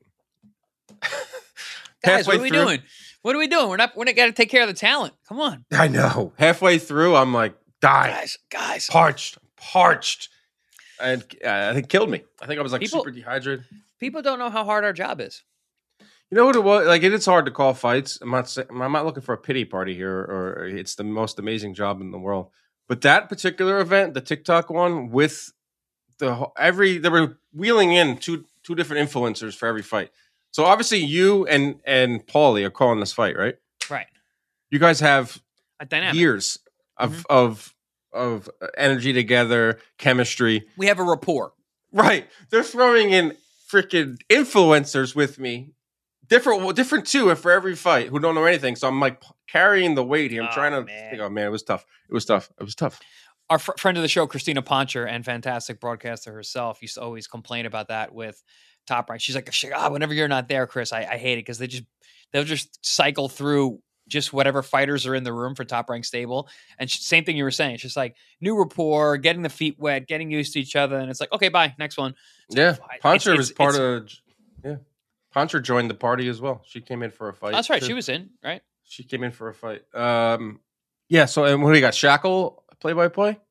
Guys, what are we through- doing? What are we doing? We're not. We're not got to take care of the talent. Come on, I know. Halfway through, I'm like, die, guys, guys. parched, parched, and uh, I think it killed me. I think I was like People- super dehydrated. People don't know how hard our job is. You know what it was? Like it is hard to call fights. I'm not. saying- I'm not looking for a pity party here, or it's the most amazing job in the world. But that particular event, the TikTok one, with the whole- every they were wheeling in two two different influencers for every fight. So obviously you and and Paulie are calling this fight, right? Right. You guys have A dynamic. years of Mhm. of of energy together, chemistry. We have a rapport. Right. They're throwing in freaking influencers with me. Different well, different two for every fight who don't know anything. So I'm like p- carrying the weight here. I'm Oh, trying to man. think, oh man, it was tough. It was tough. It was tough. Our fr- friend of the show, Christina Poncher, and fantastic broadcaster herself, used to always complain about that with Top Rank. She's like, she, ah, whenever you're not there, Chris, I, I hate it because they just they'll just cycle through just whatever fighters are in the room for Top Rank Stable. And sh- same thing you were saying. It's just like new rapport, getting the feet wet, getting used to each other, and it's like, okay, bye, next one. Yeah. I- Poncher it's- was it's- part it's- of yeah. Poncher joined the party as well. She came in for a fight. That's right. too. She was in, right? She came in for a fight. Um, yeah. So, and what do you got? Shackle play by play.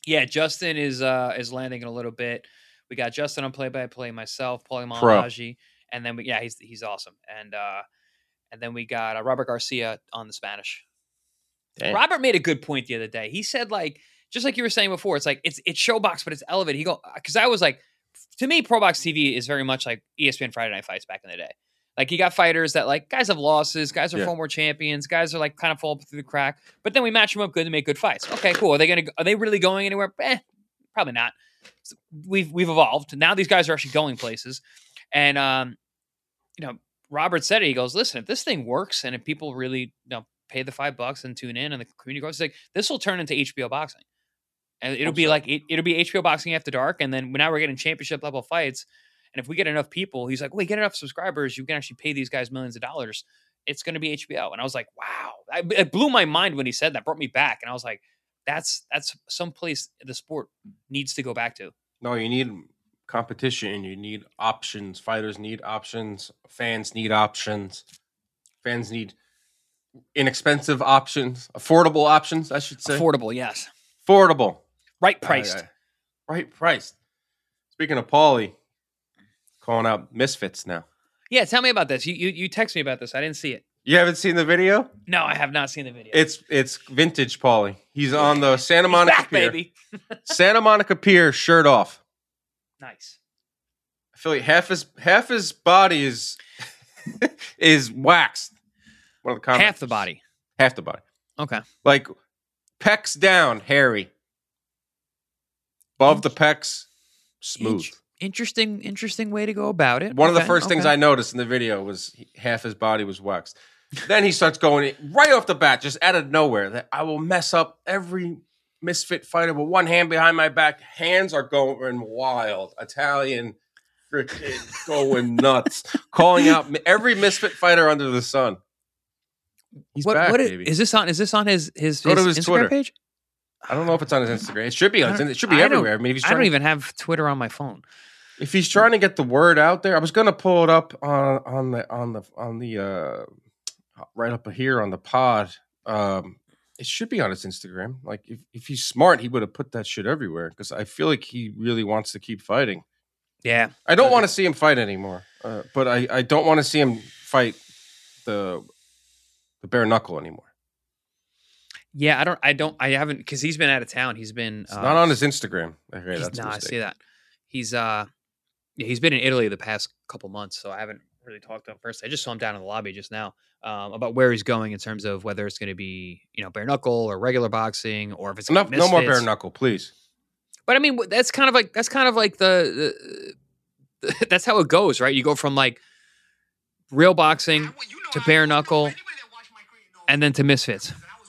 Yeah, Justin is uh is landing in a little bit. We got Justin on play by play, myself, Paulie Pro. Malignaggi, and then we, yeah, he's he's awesome. And uh and then we got uh, Robert Garcia on the Spanish. Damn. Robert made a good point the other day. He said, like, just like you were saying before, it's like it's it's Showbox, but it's elevated. He go because I was like, to me, Pro Box T V is very much like E S P N Friday Night Fights back in the day. Like, you got fighters that, like, guys have losses, guys are Yeah. former champions, guys are like kind of fall through the crack, but then we match them up good to make good fights. Okay, cool. Are they gonna are they really going anywhere? Eh, probably not. So we've we've evolved. Now these guys are actually going places. And um, you know, Robert said it. He goes, listen, if this thing works and if people really, you know, pay the five bucks and tune in and the community goes, like, this will turn into H B O boxing. And it'll Hope be so. like it, it'll be H B O boxing after dark. And then now we're getting championship level fights. And if we get enough people, he's like, wait, get enough subscribers, you can actually pay these guys millions of dollars. It's going to be H B O. And I was like, wow. I, it blew my mind when he said that, brought me back. And I was like, that's that's some place the sport needs to go back to. No, you need competition. You need options. Fighters need options. Fans need options. Fans need inexpensive options. Affordable options, I should say. Affordable, yes. Affordable. Right priced. Uh, right priced. Speaking of Paulie, calling out Misfits now. Yeah, tell me about this. You you you text me about this. I didn't see it. You haven't seen the video? No, I have not seen the video. It's it's vintage Paulie. He's on the Santa He's Monica back, Pier. baby. Santa Monica Pier, shirt off. Nice. I feel like half his half his body is is waxed. One of the comments. Half the body. Half the body. Okay. Like pecs down, hairy. Above the pecs, smooth. Int- interesting, interesting way to go about it. One of the Okay, first things okay. I noticed in the video was he- half his body was waxed. Then he starts going right off the bat, just out of nowhere, that I will mess up every Misfit fighter with one hand behind my back. Hands are going wild. Italian freaking going nuts. Calling out every Misfit fighter under the sun. He's What, back, what is, baby. is this on? Is this on his his, Go to his his Instagram Twitter. page? I don't know if it's on his Instagram. It should be on. I don't- It should be I don't- everywhere. Maybe he's I trying. don't even have Twitter on my phone. If he's trying to get the word out there, I was gonna pull it up on on the on the on the uh right up here on the pod. Um, it should be on his Instagram. Like if, if he's smart, he would have put that shit everywhere because I feel like he really wants to keep fighting. Yeah. I don't Okay. want to see him fight anymore, uh, but I, I don't want to see him fight the the bare knuckle anymore. Yeah, I don't. I don't. I haven't because he's been out of town. He's been. It's uh, not on his Instagram. Okay, he's- that's a no, I mistake. see that. He's uh, yeah, he's been in Italy the past couple months, so I haven't really talked to him first. I just saw him down in the lobby just now um, about where he's going in terms of whether it's going to be, you know, bare knuckle or regular boxing, or if it's No, gonna be no more bare Misfits. knuckle, please. But I mean, wh- that's kind of like that's kind of like the, the that's how it goes, right? You go from like real boxing to bare knuckle, and then to Misfits.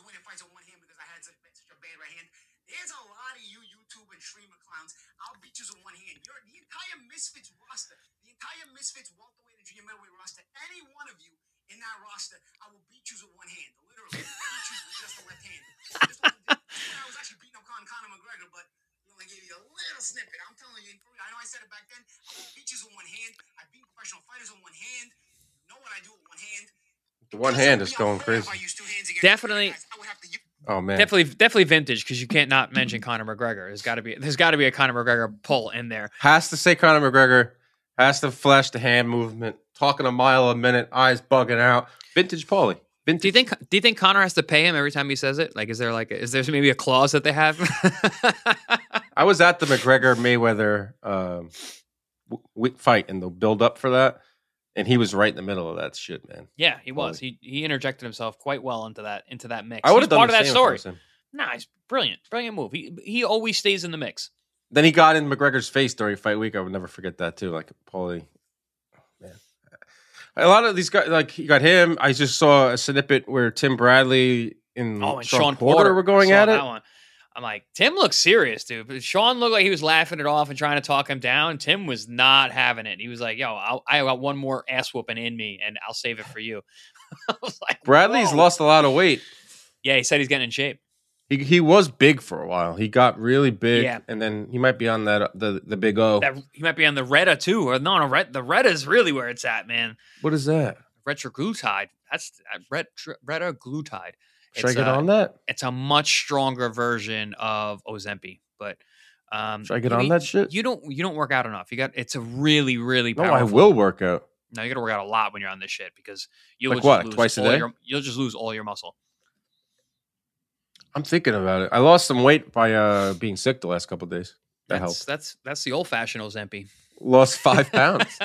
There's a lot of you YouTube and streamer clowns. I'll beat you with one hand. You're the entire Misfits roster, the entire Misfits welterweight and junior middleweight roster. Any one of you in that roster, I will beat you with one hand. Literally, beat you with just the left hand. This one did- I was actually beating up Con- Conor McGregor, but he only gave you a little snippet. I'm telling you, I know I said it back then. I will beat you with one hand. I beat professional fighters with one hand. You know what I do with one hand. The one hand is going crazy. Definitely. Oh man, Definitely, definitely vintage because you can't not mention Conor McGregor. There's got to be, there's got to be a Conor McGregor pull in there. has to say Conor McGregor, has to flash the hand movement, talking a mile a minute, eyes bugging out. Vintage Paulie. Vintage. Do you think? Do you think Conor has to pay him every time he says it? Like, is there like, is there maybe a clause that they have? I was at the McGregor Mayweather um, w- w- fight and the build up for that, and he was right in the middle of that shit, man. Yeah, he was. He he interjected himself quite well into that into that mix. I would He's have done part the of that same story. if I was him. Nah, he's brilliant, brilliant move. He he always stays in the mix. Then he got in McGregor's face during fight week. I would never forget that too. Like Paulie, oh, man. A lot of these guys, like you got him. I just saw a snippet where Tim Bradley and, Oh, and Sean, Sean Porter, Porter were going saw at that it. one. I'm like, Tim looks serious, dude. But Sean looked like he was laughing it off and trying to talk him down. Tim was not having it. He was like, "Yo, I'll, I got one more ass whooping in me, and I'll save it for you." I was like, Bradley's whoa. lost a lot of weight. Yeah, he said he's getting in shape. He he was big for a while. He got really big, Yeah. and then he might be on that the the big O. That he might be on the Retta too, or no, no, Red, the Retta is really where it's at, man. What is that? Retroglutide. That's uh, ret, Retaglutide. Should I It's get a- on that? It's a much stronger version of Ozempic. But um, Should I get you, on that shit? You don't. You don't work out enough. You got. It's a really, really No, powerful. I will work out. No, you got to work out a lot when you're on this shit because you'll Like just what? lose Twice a all day? Your, you'll just lose all your muscle. I'm thinking about it. I lost some weight by uh, being sick the last couple of days. That That's helped. that's that's the old fashioned Ozempic. Lost five pounds.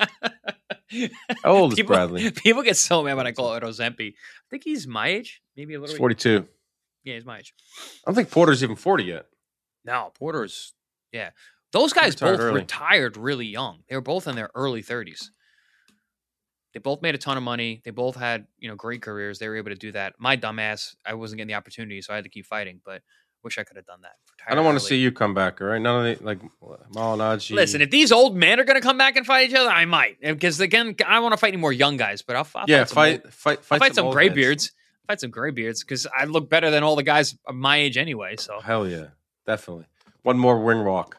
How old is people, Bradley? People get so mad when I call it Ozempic. I think he's my age, maybe a little. He's bit- forty-two. Yeah, he's my age. I don't think Porter's even forty yet. No, Porter's. Yeah, those guys Retired both early. retired really young. They were both in their early thirties. They both made a ton of money. They both had, you know, great careers. They were able to do that. My dumbass, I wasn't getting the opportunity, so I had to keep fighting. But wish I could have done that. I don't want to Retired see early. you come back, all right? None of the, like, Malinaji. Listen, if these old men are going to come back and fight each other, I might. Because again, I don't want to fight any more young guys. But I'll, I'll yeah, fight. Some fight, old, fight, fight, I'll fight some, old gray heads. beards. I'll fight some gray beards because I look better than all the guys of my age anyway. So Hell yeah, definitely. One more wing walk.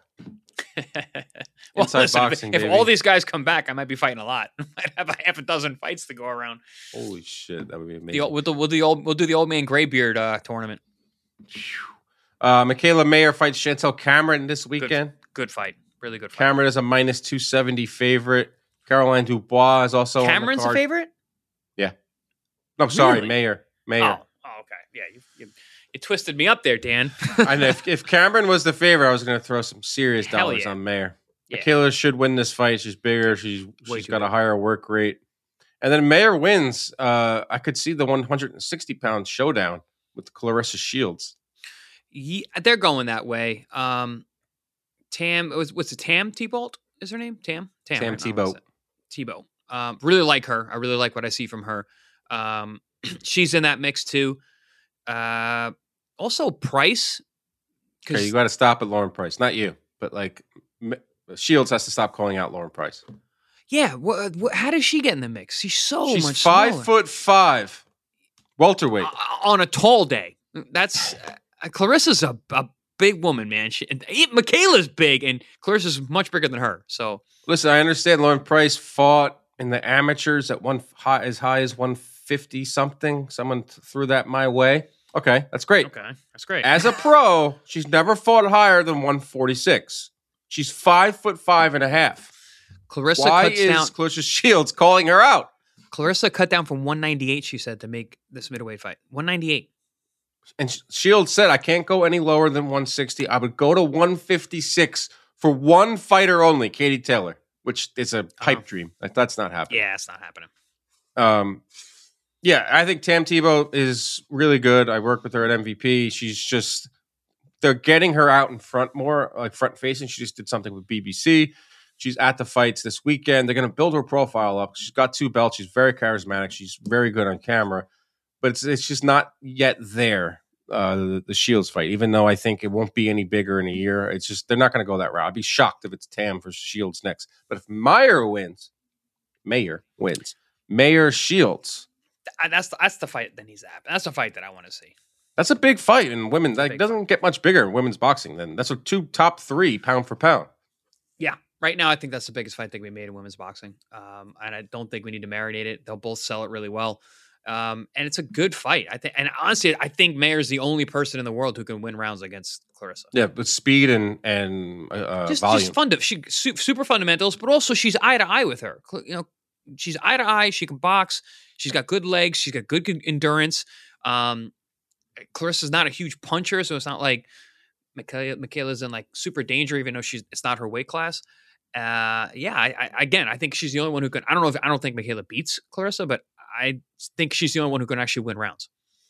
well, Inside listen, if- boxing, if, baby. all these guys come back, I might be fighting a lot. I might have a half a dozen fights to go around. Holy shit, that would be The, amazing. old- we'll, do, we'll, do the old, we'll do the old man graybeard uh, tournament. Uh, Michaela Mayer fights Chantel Cameron this weekend. Good fight. Really good fight. Cameron is a minus two seventy favorite. Caroline Dubois is also Cameron's on the a card. favorite? No, I'm sorry, Really? Mayer. Mayer. Oh, oh, okay. Yeah, you, you, you twisted me up there, Dan. And if, if Cameron was the favorite, I was going to throw some serious Hell dollars yeah. on Mayer. Yeah. Michaela should win this fight. She's bigger. She's Way she's too got a big. higher work rate. And then Mayer wins. Uh, I could see the one hundred sixty pound showdown with Clarissa Shields. Ye- they're going that way. Um, Tam, was what's it? Tam T-Bolt is her name? Tam? Tam, Tam right? I don't know Tebow. what's it. Tebow. Um, really like her. I really like what I see from her. Um, she's in that mix too. Uh, also Price. Okay, you got to stop at Lauren Price. Not you, but like M- Shields has to stop calling out Lauren Price. yeah, wha wha- how does she get in the mix? She's so She's much five smaller. foot five, welterweight. Uh, on a tall day. That's uh, Clarissa's a, a big woman, man. She, and even Michaela's big, and Clarissa's much bigger than her. So Listen, I understand Lauren Price fought in the amateurs at one high, as high as one fifty something. Someone th- threw that my way. Okay, that's great. okay, that's great. As a pro, she's never fought higher than one forty-six. She's five foot five and a half. Clarissa Why cuts is down. Clarissa Shields calling her out? Clarissa cut down from one ninety-eight. She said to make this middleweight fight. one ninety-eight. And Sh- Shields said, I can't go any lower than one sixty. I would go to one fifty-six for one fighter only, Katie Taylor, which is a pipe Oh. dream. Like, that's not happening. Yeah, it's not happening. Um, yeah, I think Tam Tebow is really good. I work with her at M V P. She's just, they're getting her out in front more, like front facing. She just did something with B B C. She's at the fights this weekend. They're going to build her profile up. She's got two belts. She's very charismatic. She's very good on camera, but it's it's just not yet there. Uh, the, the Shields fight, even though I think it won't be any bigger in a year, it's just they're not going to go that route. I'd be shocked if it's Tam for Shields next. But if Meyer wins, Mayer wins, Mayer Shields. Th- That's the, that's the fight that needs to happen. That's the fight that I want to see. That's a big fight in women. Like Big doesn't get much bigger in women's boxing. Then that's a two top three pound for pound. Yeah, right now I think that's the biggest fight that can be made in women's boxing. Um, and I don't think we need to marinate it. They'll both sell it really well. Um, and it's a good fight. I think, and honestly, I think Mayer's the only person in the world who can win rounds against Clarissa. Yeah, but speed and and uh, just, volume. just funda- she su- super fundamentals, but also she's eye to eye with her. Cl- You know, she's eye to eye. She can box. She's got good legs. She's got good con- endurance. Um, Clarissa's not a huge puncher, so it's not like Michaela, Michaela's in like super danger, even though she's it's not her weight class. Uh, yeah, I, I again, I think she's the only one who can. I don't know if I don't think Michaela beats Clarissa, but I think she's the only one who can actually win rounds.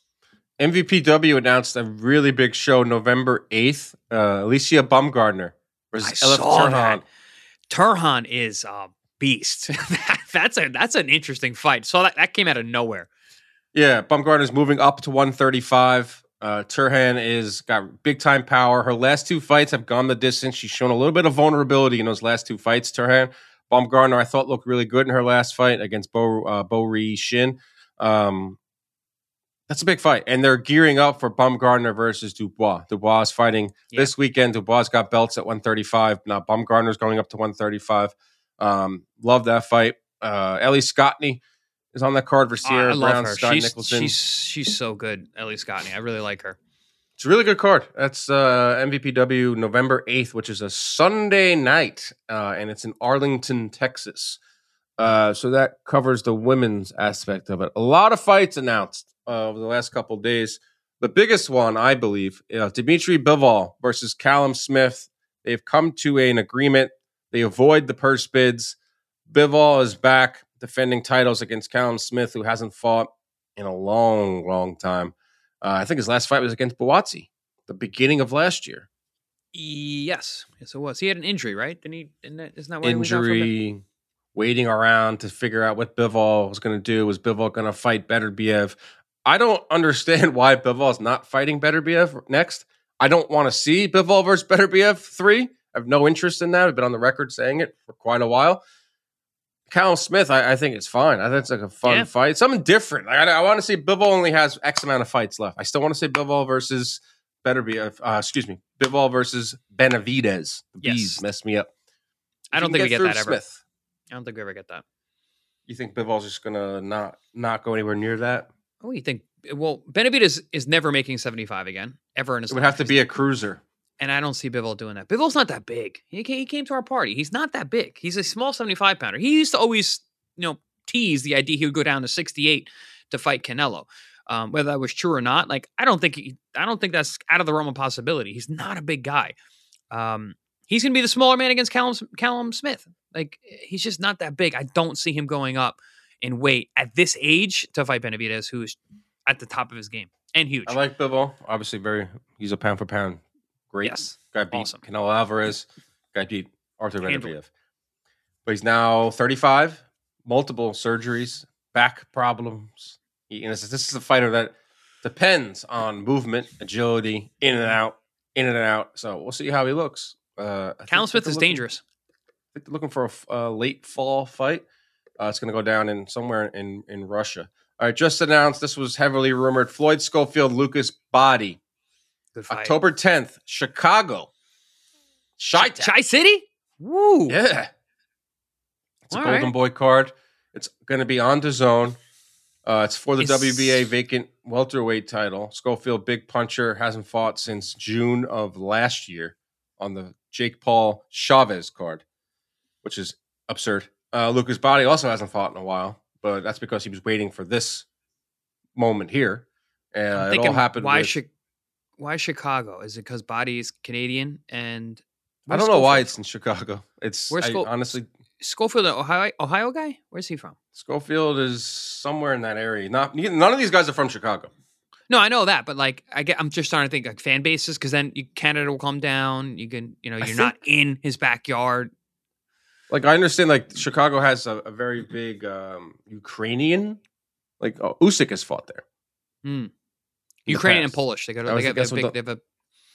M V P W announced a really big show November eighth. Uh, Alicia Baumgardner versus I Elif saw Turhan. that. Turhan is a beast. that's a that's an interesting fight. So that that came out of nowhere. Yeah, Baumgardner's moving up to one thirty-five. Uh, Turhan is got big time power. Her last two fights have gone the distance. She's shown a little bit of vulnerability in those last two fights. Turhan, Baumgardner, I thought looked really good in her last fight against Bo uh, Bo Ri Shin. Um, that's a big fight, and they're gearing up for Baumgardner versus Dubois. Dubois is fighting Yeah. this weekend. Dubois got belts at one thirty-five. Now Baumgardner's going up to one thirty-five. Um, love that fight. Uh, Ellie Scottney is on that card for Oh, Sierra I love Brown, her. Scott She's, Nicholson. she's she's so good, Ellie Scottney. I really like her. It's a really good card. That's uh, M V P W November eighth, which is a Sunday night, uh, and it's in Arlington, Texas. Uh, so that covers the women's aspect of it. A lot of fights announced uh, over the last couple of days. The biggest one, I believe, uh, Dimitri Bivol versus Callum Smith. They've come to an agreement. They avoid the purse bids. Bivol is back defending titles against Callum Smith, who hasn't fought in a long, long time. Uh, I think his last fight was against Buatsi, the beginning of last year. Yes, yes, it was. He had an injury, right? Didn't he? Isn't that, isn't that why he went out for a bit? Injury, waiting around to figure out what Bivol was going to do. Was Bivol going to fight Beterbiev? I don't understand why Bivol is not fighting Beterbiev next. I don't want to see Bivol versus Beterbiev three. I have no interest in that. I've been on the record saying it for quite a while. Callum Smith, I, I think it's fine. I think it's like a fun Yeah. fight. Something different. Like, I, I want to see Bivol only has X amount of fights left. I still want to say Bivol versus Beterbiev. Uh, excuse me. Bivol versus Benavidez. The Yes. bees messed me up. I don't You think can we get through that ever. Smith. I don't think we ever get that. You think Bivol's just going to not not go anywhere near that? Oh, you think? Well, Benavidez is, is never making seventy-five again, ever in his It would life. have to be a cruiser. And I don't see Bivol doing that. Bivol's not that big. He came, he came to our party. He's not that big. He's a small seventy-five pounder. He used to always, you know, tease the idea he would go down to sixty-eight to fight Canelo. Um, whether that was true or not, like I don't think he, I don't think that's out of the realm of possibility. He's not a big guy. Um, he's going to be the smaller man against Callum, Callum Smith. Like he's just not that big. I don't see him going up in weight at this age to fight Benavidez, who's at the top of his game and huge. I like Bivol. Obviously, very. He's a pound for pound great. Yes. Guy beat Awesome. Canelo Alvarez. Guy beat Arthur Handily. Beterbiev. But he's now thirty-five, multiple surgeries, back problems. He, and this, is, this is a fighter that depends on movement, agility, in and out, in and out. So we'll see how he looks. Uh, I Callum think Smith they're is looking- dangerous. I think they're looking for a f- a late fall fight. Uh, it's going to go down in somewhere in, in Russia. All right, just announced. This was heavily rumored. Floyd Schofield, Lucas Body, Good fight. October tenth, Chicago. Chi Chi City? Woo. Yeah. It's a All Golden right. Boy card. It's going to be on the zone. Uh, it's for the Is- W B A vacant welterweight title. Schofield, big puncher, hasn't fought since June of last year on the Jake Paul Chavez card, which is absurd. Uh, Lucas Body also hasn't fought in a while, but that's because he was waiting for this moment here. And I'm uh, it thinking, all happened why, with, Chi- why Chicago? Is it because Body is Canadian and I where's don't know why Schofield it's in Chicago. It's Where's I, Scho- honestly, Schofield, an Ohio Ohio guy? Where's he from? Schofield is somewhere in that area. Not none of these guys are from Chicago. No, I know that, but like I get, I'm just starting to think like fan bases because then you, Canada will come down. You can, you know, I you're not think- in his backyard. Like I understand, like Chicago has a, a very big um, Ukrainian. Like oh, Usyk has fought there. Hmm. the Ukrainian and past. Polish. They got, That they was- got that's a what big, the- they have a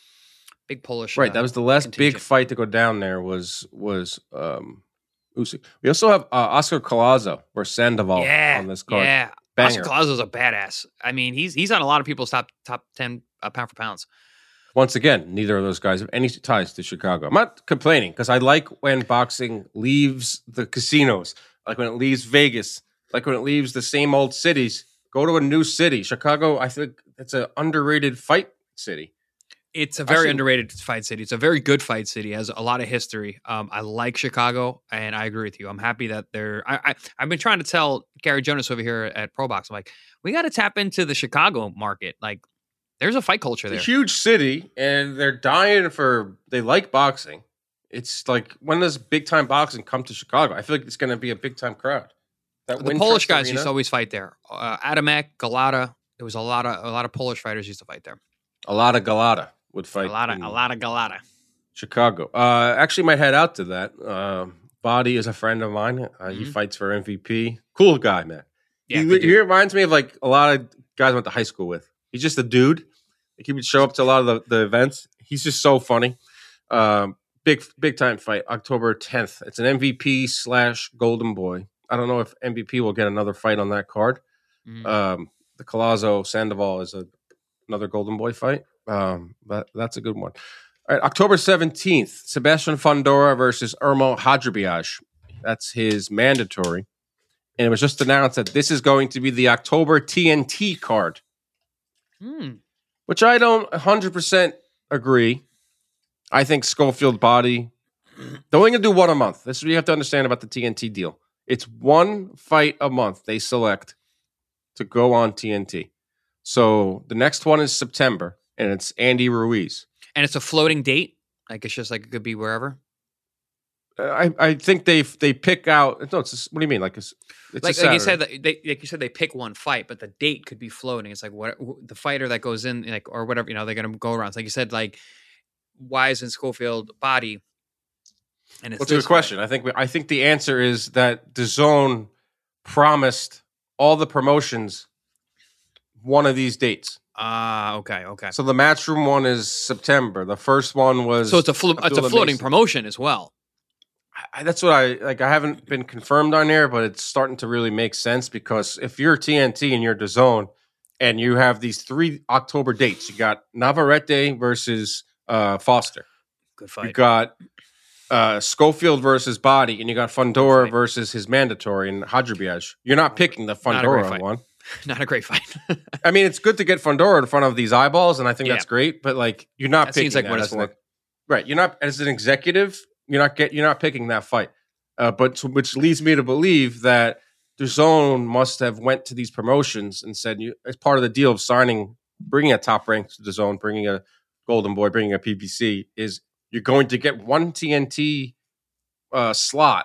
big Polish. Right, uh, that was the last big contingent. fight to go down there. Was was um, Usyk. We also have uh, Oscar Collazo or Sandoval yeah, on this card. yeah. Banger. Oscar Collazo's a badass. I mean, he's he's on a lot of people's top top ten uh, pound for pounds. Once again, neither of those guys have any ties to Chicago. I'm not complaining because I like when boxing leaves the casinos, like when it leaves Vegas, like when it leaves the same old cities. Go to a new city. Chicago, I think it's an underrated fight city. It's a very Actually- underrated fight city. It's a very good fight city. It has a lot of history. Um, I like Chicago, and I agree with you. I'm happy that they're. I, I I've been trying to tell Gary Jonas over here at ProBox. I'm like, we got to tap into the Chicago market. Like, there's a fight culture there. It's a huge city, and they're dying for. They like boxing. It's like when does big time boxing come to Chicago? I feel like it's going to be a big time crowd. That The Wintrust Polish guys Arena- used to always fight there. Uh, Adamek, Galata. There was a lot of a lot of Polish fighters used to fight there. a lot of Galata would fight. A lot of in a lot of Galata. Chicago. Uh, actually, might head out to that. Uh, Body is a friend of mine. Uh, He Mhm. fights for M V P. Cool guy, man. Yeah, he, good he dude. reminds me of like a lot of guys I went to high school with. He's just a dude. Like, he would show up to a lot of the, the events. He's just so funny. Um, big big time fight, October tenth. It's an M V P slash Golden Boy. I don't know if M V P will get another fight on that card. Mhm. Um, the Collazo Sandoval is a, another Golden Boy fight. Um, but that's a good one. All right, October seventeenth, Sebastian Fondora versus Ermo Hadjibiaj. That's his mandatory. And it was just announced that this is going to be the October T N T card. Hmm. which I don't one hundred percent agree. I think Schofield body. They're only going to do one a month. This is what you have to understand about the T N T deal. It's one fight a month they select to go on T N T. So the next one is September, and it's Andy Ruiz. And it's a floating date? Like it's just like it could be wherever? I, I think they they pick out. No, it's just, what do you mean? Like it's, it's like, like you said, that they like you said they pick one fight, but the date could be floating. It's like what the fighter that goes in, like or whatever. You know, they're gonna go around. It's like you said, like Wise and Schofield body. And it's What's well, a good question? I think we, I think the answer is that DAZN promised all the promotions one of these dates. Ah, uh, okay, okay. So the Matchroom one is September. The first one was so it's a flo- it's a floating Mason. promotion as well. I, that's what I like. I haven't been confirmed on there, but it's starting to really make sense because if you're T N T and you're DAZN and you have these three October dates, you got Navarrete versus uh, Foster. Good fight. You got uh, Schofield versus Body, and you got Fundora versus his mandatory and Hadjibiaj. You're not picking the Fundora one. Not a great fight. I mean, it's good to get Fundora in front of these eyeballs, and I think yeah. that's great. But like, you're not that picking seems like that what as one. Right. You're not as an executive. You're not get. You're not picking that fight. Uh, but so, which leads me to believe that DAZN must have went to these promotions and said, you, as part of the deal of signing, bringing a top rank to DAZN, bringing a Golden Boy, bringing a P P C, is you're going to get one T N T uh, slot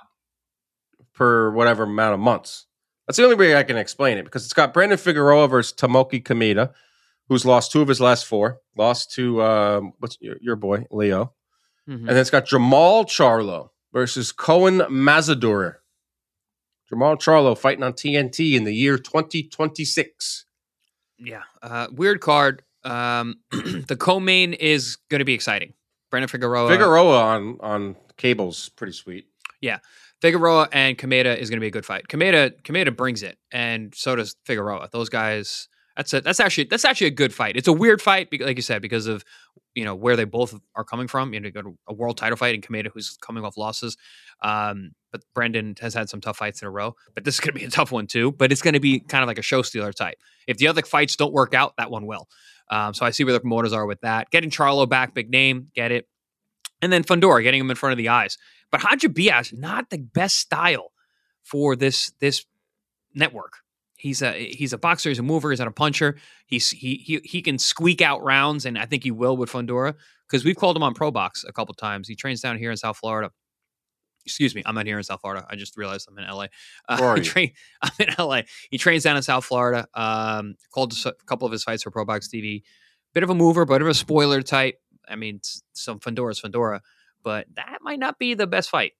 per whatever amount of months. That's the only way I can explain it, because it's got Brandon Figueroa versus Tomoki Kameda, who's lost two of his last four. Lost to um, what's your, your boy, Leo. Mm-hmm. And then it's got Jamal Charlo versus Cohen Mazador. Jamal Charlo fighting on T N T in the year twenty twenty-six. Yeah. Uh, weird card. Um, the co-main is going to be exciting. Brandon Figueroa. Figueroa on, on cable's pretty sweet. Yeah. Figueroa and Kameda is going to be a good fight. Kameda, Kameda brings it, and so does Figueroa. Those guys, that's a, that's actually that's actually a good fight. It's a weird fight, like you said, because of you know where they both are coming from. You know, you go to a world title fight, and Kameda, who's coming off losses. Um, but Brandon has had some tough fights in a row. But this is going to be a tough one too. But it's going to be kind of like a show stealer type. If the other fights don't work out, that one will. Um, so I see where the promoters are with that. Getting Charlo back, big name, get it. And then Fundora, getting him in front of the eyes. But Hadjibiaj, not the best style for this this network. He's a he's a boxer, he's a mover, he's not a puncher. He's he he he can squeak out rounds, and I think he will with Fundora, because we've called him on Pro Box a couple times. He trains down here in South Florida. Excuse me, I'm not here in South Florida. I just realized I'm in L A. Uh, train, I'm in L A. He trains down in South Florida. Um, called a couple of his fights for Pro Box T V. Bit of a mover, bit of a spoiler type. I mean, some Fundora's Fundora. But that might not be the best fight.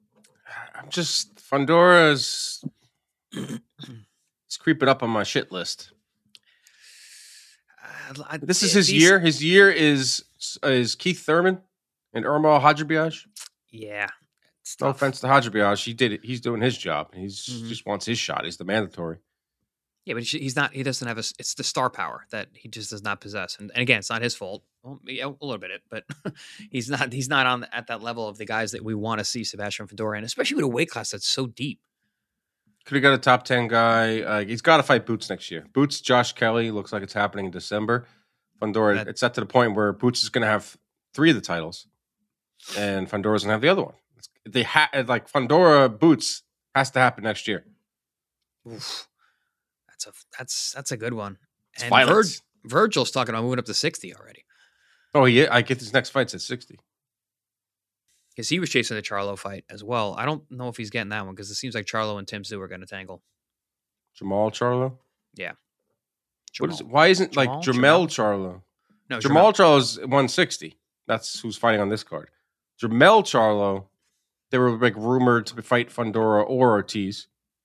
I'm just Fundora's it's creeping up on my shit list. Uh, this is his these, year. His year is is Keith Thurman and Umar Hadjibiaj. Yeah. No offense to Hadjibiaj, he did it. He's doing his job. He's mm-hmm. just wants his shot. He's the mandatory. Yeah, but he's not. He doesn't have a. It's the star power that he just does not possess. And, and again, it's not his fault. Well, yeah, a little bit, but he's not. He's not on at that level of the guys that we want to see Sebastian Fundora in, especially with a weight class that's so deep. Could have got a top ten guy. Uh, he's got to fight Boots next year. Boots, Josh Kelly looks like it's happening in December. Fundora, that, it's at to the point where Boots is going to have three of the titles, and Fundora's going to have the other one. It's, they ha- like Fundora Boots has to happen next year. Oof. That's a that's that's a good one. It's and Vir- Virgil's talking about moving up to sixty already. Oh yeah, I get his next fights at sixty. Because he was chasing the Charlo fight as well. I don't know if he's getting that one, because it seems like Charlo and Tim Tszyu are going to tangle. Jamal Charlo? Yeah. What is it? Why isn't Jamal? like Jamel Charlo? No, Jamal Charlo's one sixty. That's who's fighting on this card. Jamel Charlo, they were like rumored to fight Fundora or Ortiz.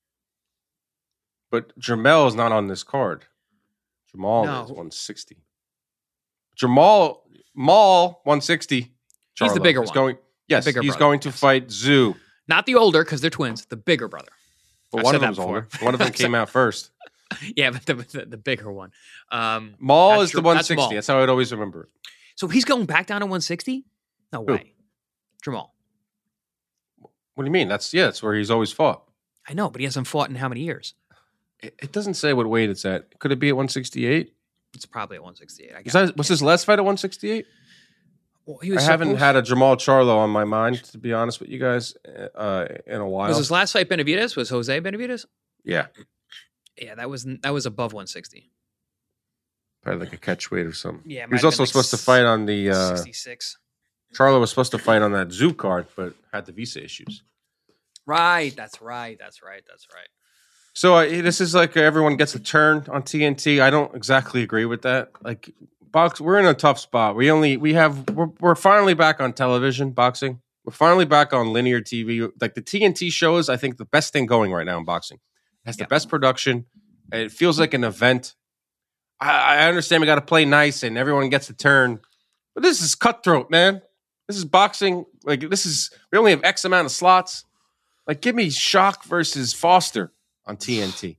But Jamel is not on this card. Jamal no. is one sixty. Jamal Maul one sixty. Charlo he's the bigger is one. Going, yes, bigger he's brother. going to fight Tszyu. Not the older, because they're twins. The bigger brother. But one of them's older. One of them came out first. Yeah, but the, the, the bigger one. Um, Maul is the one that's sixty. That's, that's how I'd always remember it. So he's going back down to one sixty? No way. Who? Jamal. What do you mean? That's yeah, that's where he's always fought. I know, but he hasn't fought in how many years? It, it doesn't say what weight it's at. Could it be at one sixty-eight? It's probably at one sixty-eight. I Was, got that, was his last fight at one sixty-eight? Well, he I was haven't supposed- had a Jamal Charlo on my mind, to be honest with you guys, uh, in a while. Was his last fight Benavidez? Was Jose Benavidez? Yeah. Yeah, that was that was above one sixty. Probably like a catch weight or something. Yeah, it he was might have also been like supposed to fight on the uh, sixty-six. Charlo was supposed to fight on that Zoo card, but had the visa issues. Right, that's right, that's right, that's right. So uh, this is like uh, everyone gets a turn on T N T. I don't exactly agree with that. Like box, we're in a tough spot. We only we have we're, we're finally back on television boxing. We're finally back on linear T V. Like the T N T show is, I think, the best thing going right now in boxing. It has the Yeah. best production. It feels like an event. I, I understand we got to play nice and everyone gets a turn, but this is cutthroat, man. This is boxing. Like this is we only have X amount of slots. Like give me Shock versus Foster on T N T.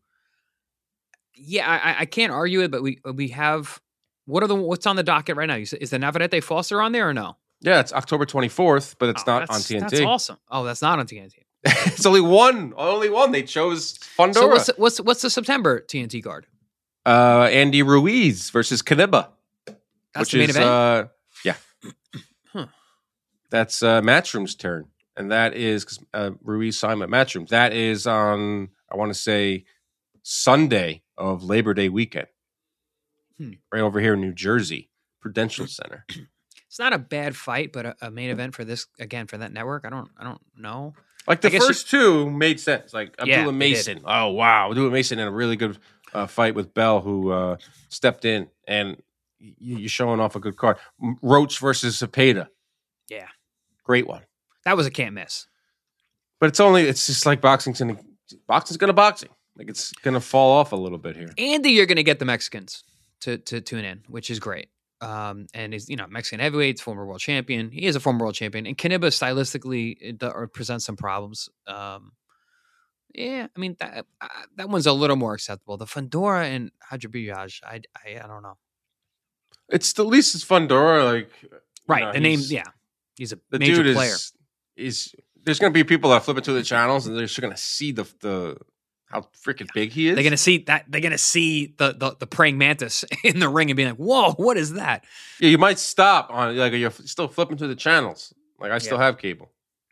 Yeah, I, I can't argue it, but we we have what are the what's on the docket right now? You said, is the Navarrete Foster on there or no? Yeah, it's October twenty-fourth, but it's Oh, not on that's- T N T. That's awesome. Oh, that's not on T N T. It's only one. Only one. They chose Fundora. So what's what's what's the September T N T card? uh, Andy Ruiz versus Kaniba. That's which the main is, event. Uh, yeah. Huh. That's uh, Matchroom's turn. And that is 'cause, uh, Ruiz signed at Matchroom. That is on, I want to say, Sunday of Labor Day weekend. Hmm. Right over here in New Jersey, Prudential Center. It's not a bad fight, but a, a main event for this again for that network. I don't I don't know. Like the I guess first two made sense. Like Yeah, Abdullah they did. Mason. Oh wow, Abdullah Mason in a really good uh, fight with Bell, who uh, stepped in, and y- you're showing off a good card. M- Roach versus Cepeda. Yeah. Great one. That was a can't miss. But it's only it's just like boxing's gonna boxing's gonna boxing. Like it's gonna fall off a little bit here. Andy, you're going to get the Mexicans to to tune in, which is great. Um, and he's you know Mexican heavyweights, former world champion. He is a former world champion, and Kaniba stylistically it do- or presents some problems. Um, yeah, I mean that uh, that one's a little more acceptable. The Fundora and Hadjibiyaj, I, I I don't know. It's the least it's Fundora, like you Right, know, the name, he's- yeah, he's a The major dude player. is is there's gonna be people that flip it to the channels and they're just gonna see the the how freaking big he is. They're gonna see that. They're gonna see the, the the praying mantis in the ring and be like, "Whoa, what is that?" Yeah, you might stop on like you're still flipping through the channels. Like I still Yeah. have cable.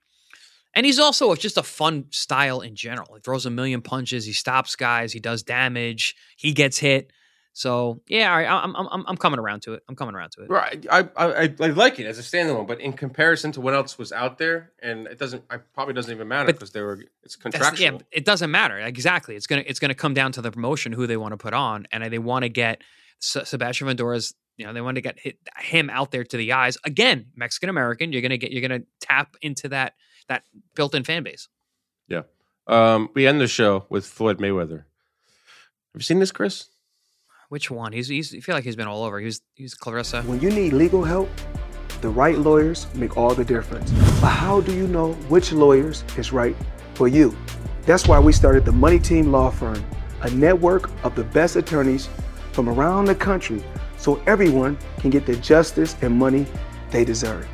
And he's also just a fun style in general. He throws a million punches. He stops guys. He does damage. He gets hit. So yeah, all right, I'm I'm I'm I'm coming around to it. I'm coming around to it. Right, I, I I I like it as a standalone, but in comparison to what else was out there, and it doesn't, I probably doesn't even matter But because they were it's That's- contractual. yeah, it doesn't matter. Exactly. It's gonna it's gonna come down to the promotion who they want to put on, and they want to get Se- Sebastian Vendora's. You know, they want to get hit, him out there to the eyes again. Mexican American. You're gonna get. You're gonna tap into that that built-in fan base. Yeah. Um, we end the show with Floyd Mayweather. Have you seen this, Chris? Which one? He's he's. I feel like he's been all over. He was he's Clarissa. When you need legal help, the right lawyers make all the difference. But how do you know which lawyers is right for you? That's why we started the Money Team Law Firm, a network of the best attorneys from around the country so everyone can get the justice and money they deserve.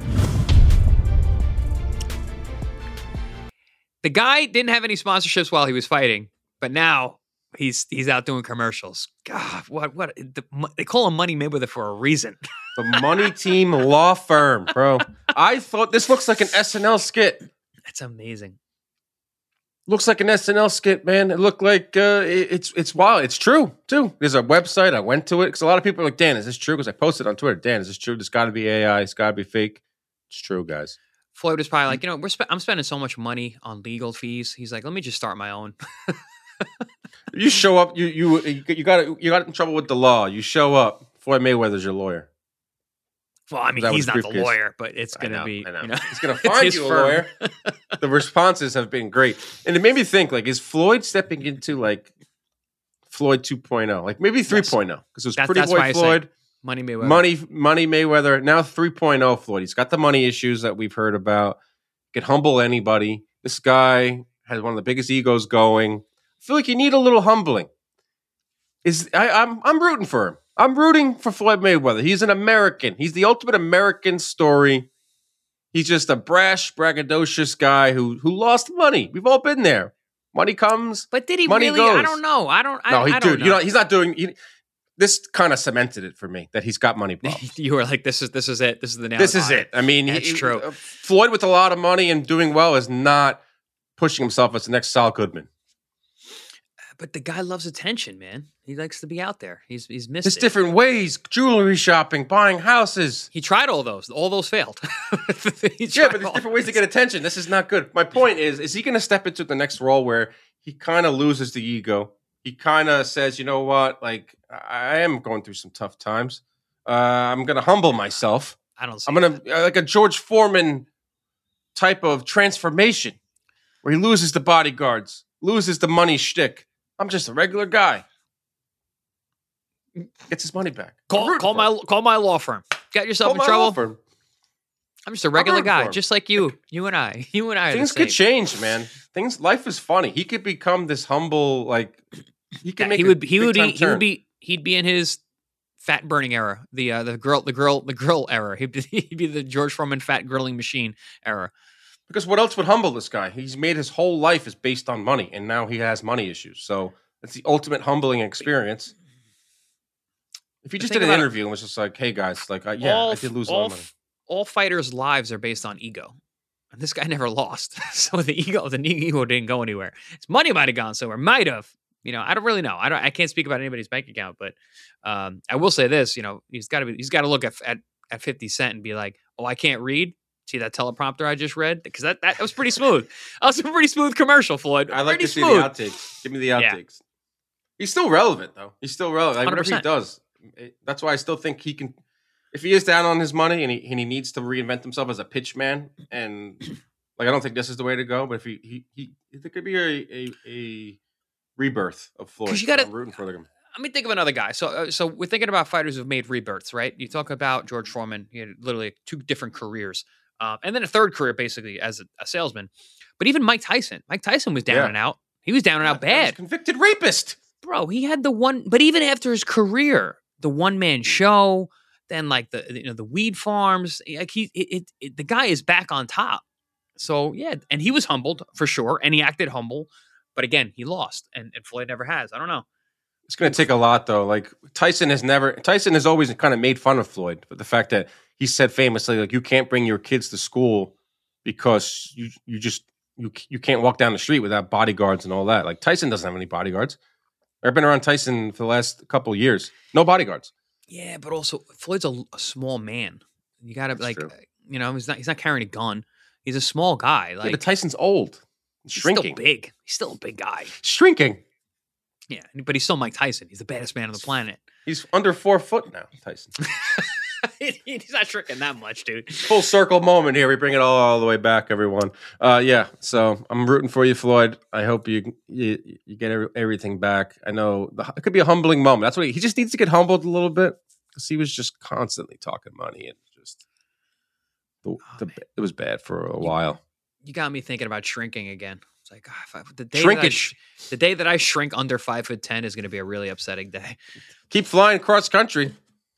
The guy didn't have any sponsorships while he was fighting, but now he's he's out doing commercials. God, what what the, they call him Money Mayweather for a reason. The Money Team Law Firm, bro. I thought this looks like an S N L skit. That's amazing. Looks like an S N L skit, man. It looked like uh, it- it's it's wild. It's true too. There's a website. I went to it because a lot of people are like, Dan, is this true? Because I posted on Twitter. Dan, is this true? This got to be A I. It's got to be fake. It's true, guys. Floyd was probably like, you know, we're spe- I'm spending so much money on legal fees. He's like, let me just start my own. You show up. You you you got you got in trouble with the law. You show up. Floyd Mayweather's your lawyer. Well, I mean, That he's was not the briefcase. lawyer, but it's I going to know, be, I know. you know, He's gonna it's find his you a firm. lawyer. The responses have been great, and it made me think: like, is Floyd stepping into like Floyd two point oh, like maybe three point oh? Because it was That's- Pretty that's why Boy I say Floyd, Money Mayweather. Money Money Mayweather. Now three point oh Floyd. He's got the money issues that we've heard about. Can humble anybody. This guy has one of the biggest egos going. I feel like you need a little humbling. Is I, I'm I'm rooting for him. I'm rooting for Floyd Mayweather. He's an American. He's the ultimate American story. He's just a brash, braggadocious guy who who lost money. We've all been there. Money comes. But did he Money really? I goes. don't know. I don't. I, No, he I don't dude. know. You know he's not doing. He, this kind of cemented it for me that he's got money problems. You were like, this is this is it. This is the nail. This is it. I mean, That's he, true. uh, Floyd with a lot of money and doing well is not pushing himself as the next Saul Goodman. But the guy loves attention, man. He likes to be out there. He's he's missed There's it. different ways: jewelry shopping, buying houses. He tried all those. All those failed. He Yeah, tried but there's all different ways to those. get attention. This is not good. My point is, is he going to step into the next role where he kind of loses the ego? He kind of says, you know what, like, I am going through some tough times. Uh, I'm going to humble myself. I don't see I'm going to, uh, like a George Foreman type of transformation where he loses the bodyguards, loses the money shtick. I'm just a regular guy. Gets his money back. I'm Call, rooting call for my him. call my law firm. Got yourself Call in my trouble. law firm. I'm just a regular rooting for guy, him. just like you. You and I. You and I. Are Things the same. could change, man. Things, life is funny. He could become this humble, like he could Yeah, make. he a would. He big would. time Be, he turn. would be. He'd be in his fat burning era. The uh, the girl. The girl. The girl era. He'd be, he'd be the George Foreman fat grilling machine era. Because what else would humble this guy? He's made his whole life is based on money, and now he has money issues. So it's the ultimate humbling experience. If you The just thing did an about it- interview and was just like, "Hey guys, like, uh, yeah, all, I did lose a all, lot of money." f- all fighters' lives are based on ego, and this guy never lost. So the ego, the ego didn't go anywhere. His money might have gone somewhere. Might have. You know, I don't really know. I don't. I can't speak about anybody's bank account, but um, I will say this. You know, he's got to be. He's got to look at, at at fifty Cent and be like, "Oh, I can't read. See that teleprompter I just read? Because that, that was pretty smooth. That was a pretty smooth commercial, Floyd. I like Pretty to see smooth. the outtakes. Give me the Yeah. outtakes. He's still relevant though. He's still relevant. Like, whatever he one hundred percent. does, it- that's why I still think he can. If he is down on his money and he and he needs to reinvent himself as a pitch man, and like I don't think this is the way to go. But if he he he, there could be a a, a rebirth of Floyd. 'Cause you gotta- I'm rooting for him. Let me think of another guy. So, uh, so we're thinking about fighters who've made rebirths, right? You talk about George Foreman. He had literally two different careers, um, and then a third career basically as a, a salesman. But even Mike Tyson, Mike Tyson was down Yeah. and out. He was down and out That was bad, convicted rapist. bro. He had the one. But even after his career, the one man show, then like the you know the weed farms, like he it, it, it the guy is back on top. So yeah, and he was humbled for sure, and he acted humble. But again, he lost, and, and Floyd never has. I don't know. It's going to take a lot, though. Like Tyson has never, Tyson has always kind of made fun of Floyd, but the fact that he said famously, like, you can't bring your kids to school because you you just you you can't walk down the street without bodyguards and all that. Like Tyson doesn't have any bodyguards. I've been around Tyson for the last couple of years. No bodyguards. Yeah, but also Floyd's a, a small man. You got to That's like, true. uh, you know, he's not he's not carrying a gun. He's a small guy. Yeah, Like but Tyson's old, he's shrinking, still big. He's still a big guy. shrinking. Yeah, but he's still Mike Tyson. He's the baddest man on the planet. He's under four foot now, Tyson. He's not shrinking that much, dude. Full circle moment here. We bring it all, all the way back, everyone. Uh, yeah, so I'm rooting for you, Floyd. I hope you you, you get every, everything back. I know the, it could be a humbling moment. That's what he, he just needs to get humbled a little bit because he was just constantly talking money and just the, the, it was bad for a while. You got me thinking about shrinking again. It's like, ah, if I, the day that I, Shrinkage. sh- the day that I shrink under five foot ten is going to be a really upsetting day. Keep flying cross country.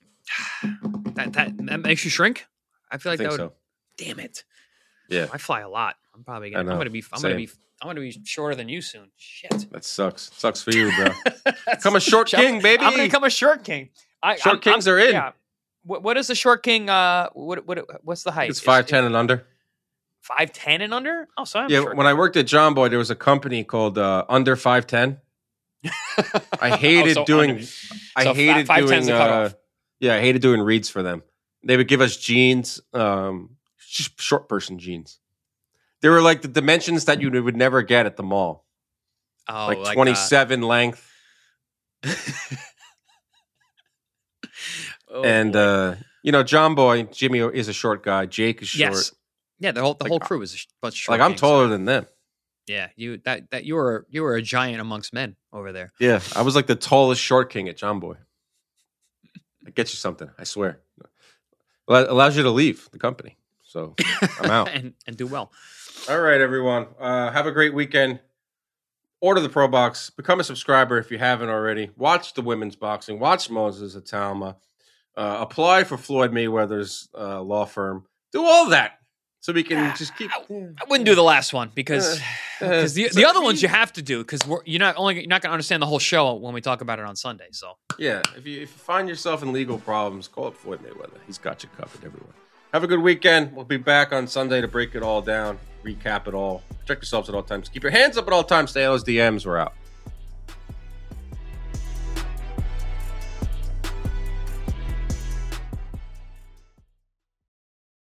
That that that makes you shrink. I feel I like think that would. so. Damn it! Yeah, I fly a lot. I'm probably I gonna. I'm know. gonna be. I'm gonna Same. be. I'm gonna be shorter than you soon. Shit. that sucks. Sucks for you, bro. Become a short king, baby. I'm gonna become a short king. I, Short I'm- kings I'm- are in. Yeah. What, what is the short king? Uh, what what what's the height? It's five ten and under. Five ten and under. Oh, so I'm Yeah, short. when I worked at John Boy, there was a company called uh, Under five ten. I hated Oh, so doing. under- I so hated five ten's doing. the Uh, cutoff. yeah, I hated doing reads for them. They would give us jeans, um, just short person jeans. They were like the dimensions that you would never get at the mall, Oh, like, uh, twenty-seven length, oh, and boy. uh, you know, John Boy, Jimmy is a short guy. Jake is short. yes, yeah. The whole the Like, whole crew is a sh- bunch of short Like I'm kings. taller than them. Yeah, you that that you were you were a giant amongst men over there. Yeah, I was like the tallest short king at John Boy. It gets you something, I swear. Well, it allows you to leave the company. So I'm out. and and do well. All right, everyone. Uh, have a great weekend. Order the Pro Box. Become a subscriber if you haven't already. Watch the women's boxing. Watch Moses Atalma. Uh, apply for Floyd Mayweather's uh, law firm. Do all that. so we can Ah, just keep. I, I wouldn't do the last one because Uh, because the, so the other if ones you- you have to do because you're not only you're not going to understand the whole show when we talk about it on Sunday. So Yeah, if you if you find yourself in legal problems, call up Floyd Mayweather. He's got you covered, everyone. Have a good weekend. We'll be back on Sunday to break it all down, recap it all. Check yourselves at all times. Keep your hands up at all times. Stay on those D Ms. We're out.